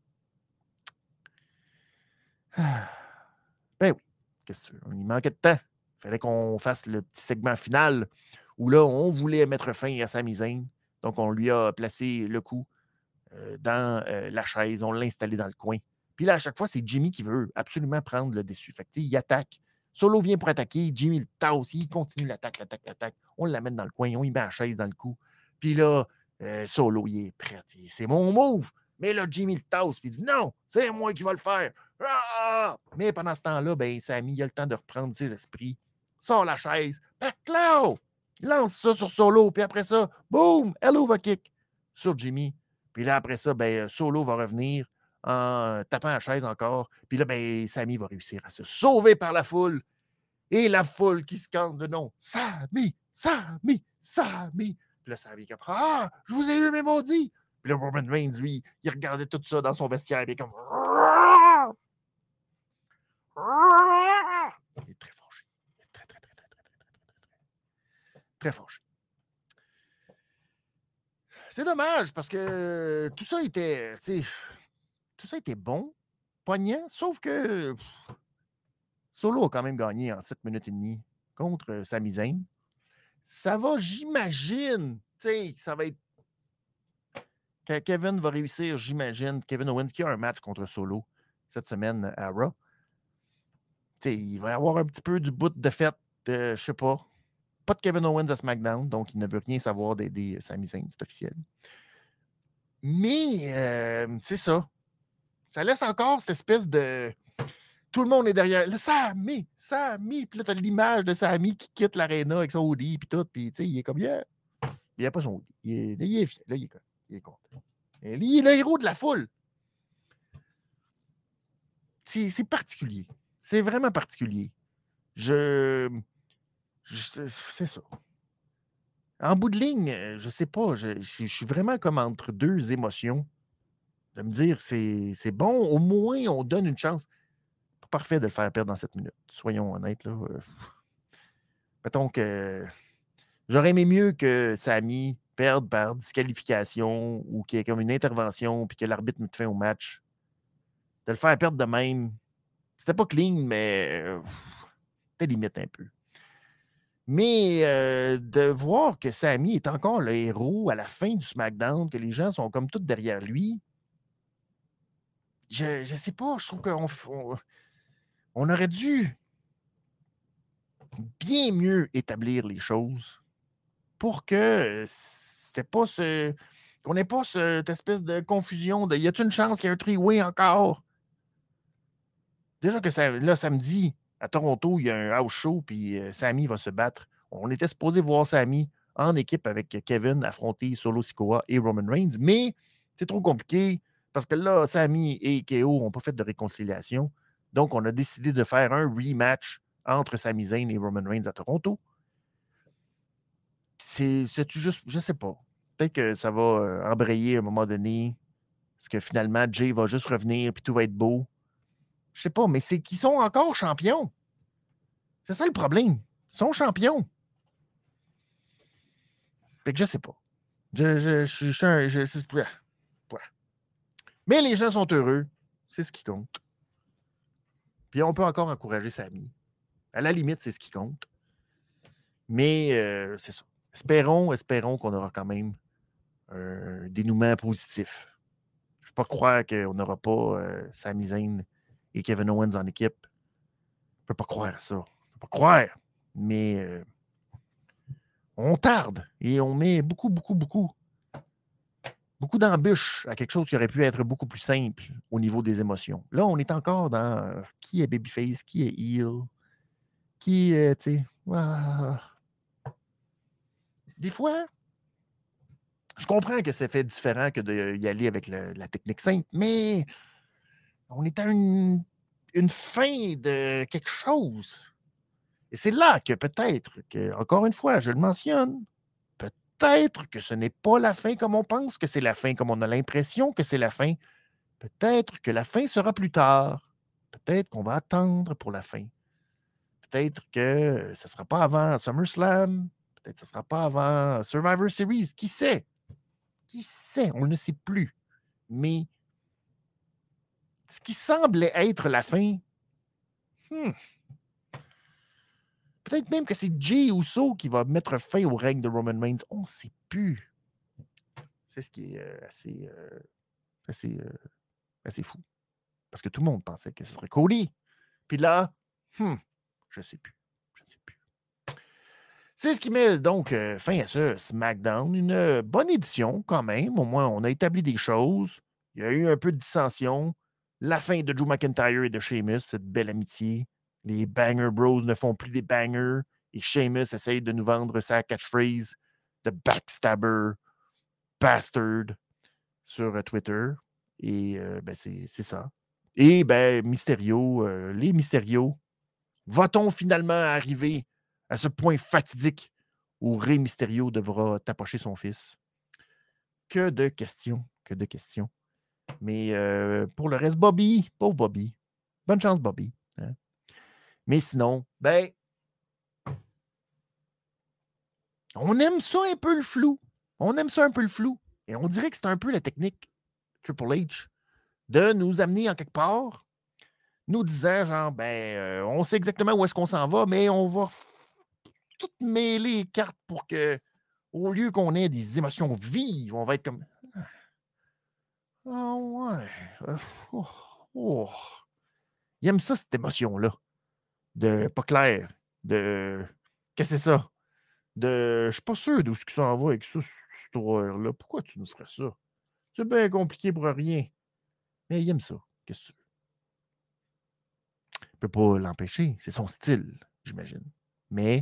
Ah. Ben oui, qu'est-ce que tu veux? Il manquait de temps. Il fallait qu'on fasse le petit segment final où là, on voulait mettre fin à Sami Zayn. Donc, on lui a placé le coup euh, dans euh, la chaise. On l'a installé dans le coin. Puis là, à chaque fois, c'est Jimmy qui veut absolument prendre le dessus. Fait que, il attaque. Solo vient pour attaquer. Jimmy le tasse. Il continue l'attaque, l'attaque, l'attaque. On l'amène dans le coin. On y met la chaise dans le cou. Puis là, euh, Solo, il est prêt. C'est mon move. Mais là, Jimmy le tasse. Puis il dit non, c'est moi qui vais le faire. Ah! Mais pendant ce temps-là, ben, Sami, il a le temps de reprendre ses esprits. Sort la chaise. Paclao! Il lance ça sur Solo. Puis après ça, boum! Hello va kick sur Jimmy. Puis là, après ça, ben, Solo va revenir en tapant la chaise encore. Puis là, ben, Sami va réussir à se sauver par la foule. Et la foule qui scande le nom. Sami! Sami! Sami! Puis là, Sami comme ah! Je vous ai eu, mes maudits! Puis là, Roman Reigns, lui, il regardait tout ça dans son vestiaire. Et comme il est très fâché. Il est très, très, très, très, très, très, très, très, très, très fâché. C'est dommage parce que tout ça était, tu sais, tout ça était bon, poignant, sauf que pff, Solo a quand même gagné en sept minutes et demie contre euh, Sami Zayn. Ça va, j'imagine, tu sais, ça va être. Quand Kevin va réussir, j'imagine, Kevin Owens qui a un match contre Solo cette semaine à Raw. Tu sais, il va y avoir un petit peu du bout de fête, euh, je sais pas. Pas de Kevin Owens à SmackDown, donc il ne veut rien savoir d'aider Sami Zayn, c'est officiel. Mais euh, c'est ça. Ça laisse encore cette espèce de. Tout le monde est derrière. Le Sami, Sami. Puis là, t'as l'image de Sami qui quitte l'aréna avec son hoodie, puis tout. Puis, tu sais, il est comme, yeah. Il n'a pas son hoodie. Il est, il est fier. Là, il est, il est content. Et lui, il est le héros de la foule. C'est, c'est particulier. C'est vraiment particulier. Je. je c'est ça. En bout de ligne, je sais pas. Je, je suis vraiment comme entre deux émotions. De me dire, c'est, c'est bon. Au moins, on donne une chance. Pas parfait de le faire perdre dans sept minutes. Soyons honnêtes, là. Mettons que j'aurais aimé mieux que Sami perde par disqualification ou qu'il y ait comme une intervention puis que l'arbitre mette fin au match. De le faire perdre de même, c'était pas clean, mais euh, c'était limite un peu. Mais euh, de voir que Sami est encore le héros à la fin du SmackDown, que les gens sont comme tous derrière lui, je, je sais pas, je trouve qu'on on, on aurait dû bien mieux établir les choses pour que c'était pas ce. qu'on n'ait pas cette espèce de confusion de y a-t-il une chance qu'il y ait un three-way encore? Déjà que ça, là, samedi, à Toronto, il y a un house show, puis euh, Sami va se battre. On était supposé voir Sami en équipe avec Kevin affronter Solo Sikoa et Roman Reigns, mais c'est trop compliqué parce que là, Sami et K O n'ont pas fait de réconciliation. Donc, on a décidé de faire un rematch entre Sami Zayn et Roman Reigns à Toronto. C'est, c'est juste, je sais pas. Peut-être que ça va euh, embrayer à un moment donné. Parce que finalement, Jay va juste revenir puis tout va être beau. Je sais pas, mais c'est qu'ils sont encore champions. C'est ça le problème. Ils sont champions. Fait que je sais pas. Je, je, je, je, suis un- je- c'est- ouais, ouais. Mais les gens sont heureux. C'est ce qui compte. Puis on peut encore encourager Sami. À la limite, c'est ce qui compte. Mais euh, c'est ça. Espérons, espérons qu'on aura quand même un dénouement positif. Je ne peux pas croire qu'on n'aura pas euh, Sami Zayn et Kevin Owens en équipe. Je ne peux pas croire à ça. Je ne peux pas croire. Mais euh, on tarde et on met beaucoup, beaucoup, beaucoup, beaucoup d'embûches à quelque chose qui aurait pu être beaucoup plus simple au niveau des émotions. Là, on est encore dans euh, qui est babyface, qui est heel, qui est, tu sais, ah. Des fois, je comprends que c'est fait différent que d'y aller avec le, la technique simple, mais on est à une, une fin de quelque chose. Et c'est là que peut-être, que, encore une fois, je le mentionne, peut-être que ce n'est pas la fin comme on pense que c'est la fin, comme on a l'impression que c'est la fin. Peut-être que la fin sera plus tard. Peut-être qu'on va attendre pour la fin. Peut-être que ce ne sera pas avant SummerSlam. Peut-être que ce ne sera pas avant Survivor Series. Qui sait? Qui sait? On ne sait plus. Mais ce qui semblait être la fin, hmm, peut-être même que c'est Jey Uso qui va mettre fin au règne de Roman Reigns. On ne sait plus. C'est ce qui est euh, assez, euh, assez, euh, assez fou. Parce que tout le monde pensait que ce serait Cody. Puis là, hmm, je ne sais plus. Je ne sais plus. C'est ce qui met donc euh, fin à ce SmackDown. Une euh, bonne édition quand même. Au moins, on a établi des choses. Il y a eu un peu de dissension. La fin de Drew McIntyre et de Sheamus, cette belle amitié. Les Banger Bros ne font plus des bangers. Et Sheamus essaye de nous vendre sa catchphrase de backstabber bastard sur euh, Twitter. Et euh, ben, c'est, c'est ça. Et ben, Mysterio, euh, les Mysterio, va-t-on finalement arriver à ce point fatidique où Rey Mysterio devra tapocher son fils? Que de questions, que de questions. Mais euh, pour le reste, Bobby, pauvre Bobby. Bonne chance, Bobby. Hein? Mais sinon, ben, on aime ça un peu le flou. On aime ça un peu le flou. Et on dirait que c'est un peu la technique Triple H de nous amener en quelque part, nous disant, genre, ben, euh, on sait exactement où est-ce qu'on s'en va, mais on va f- tout mêler les cartes pour que, au lieu qu'on ait des émotions vives, on va être comme, ah ouais, euh, oh, oh. Il aime ça, cette émotion-là, de pas clair, de, qu'est-ce que c'est ça? De, je suis pas sûr d'où ce qui s'en va avec ça, cette horreur-là. Pourquoi tu nous ferais ça? C'est bien compliqué pour rien. Mais il aime ça. Qu'est-ce que tu veux? Je peux pas l'empêcher. C'est son style, j'imagine. Mais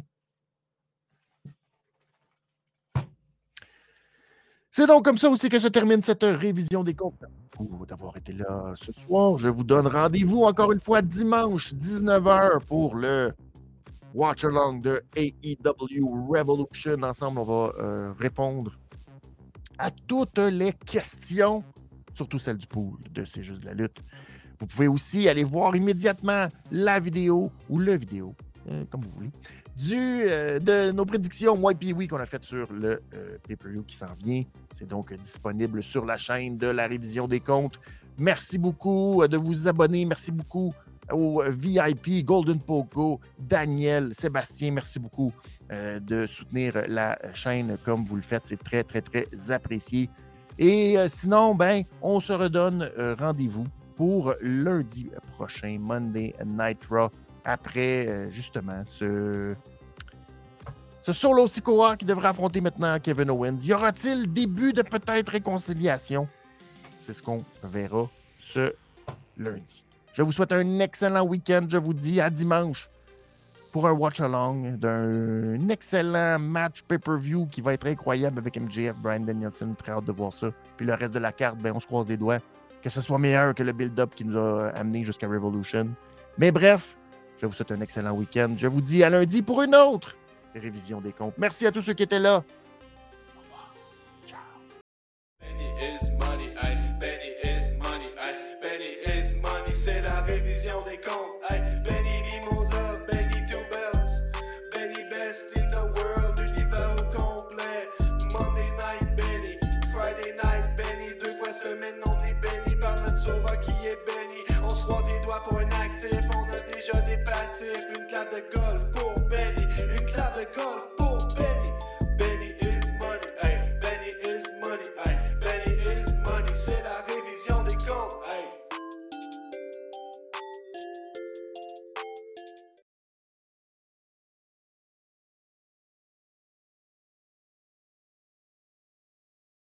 c'est donc comme ça aussi que je termine cette révision des comptes. Merci beaucoup d'avoir été là ce soir. Je vous donne rendez-vous encore une fois dimanche, dix-neuf heures, pour le Watch Along de A E W Revolution. Ensemble, on va euh, répondre à toutes les questions, surtout celle du pool de C'est juste de la lutte. Vous pouvez aussi aller voir immédiatement la vidéo ou le vidéo, euh, comme vous voulez, du, euh, de nos prédictions, moi et Pee-Wee, qu'on a faites sur le euh, pay-per-view qui s'en vient. C'est donc euh, disponible sur la chaîne de la révision des comptes. Merci beaucoup euh, de vous abonner. Merci beaucoup au V I P, Golden Pogo, Daniel, Sébastien. Merci beaucoup euh, de soutenir la chaîne comme vous le faites. C'est très, très, très apprécié. Et euh, sinon, ben, on se redonne euh, rendez-vous pour lundi prochain, Monday Night Raw, après euh, justement ce, ce solo Sikoa qui devrait affronter maintenant Kevin Owens. Y aura-t-il début de peut-être réconciliation? C'est ce qu'on verra ce lundi. Je vous souhaite un excellent week-end. Je vous dis à dimanche pour un watch-along d'un excellent match pay-per-view qui va être incroyable avec M J F, Bryan Danielson. Très hâte de voir ça. Puis le reste de la carte, ben, on se croise les doigts. Que ce soit meilleur que le build-up qui nous a amené jusqu'à Revolution. Mais bref, je vous souhaite un excellent week-end. Je vous dis à lundi pour une autre révision des comptes. Merci à tous ceux qui étaient là. Au revoir. Ciao. Benny is money, aye. Benny is money, aye. Benny is money, c'est la révision des comptes, aye. Benny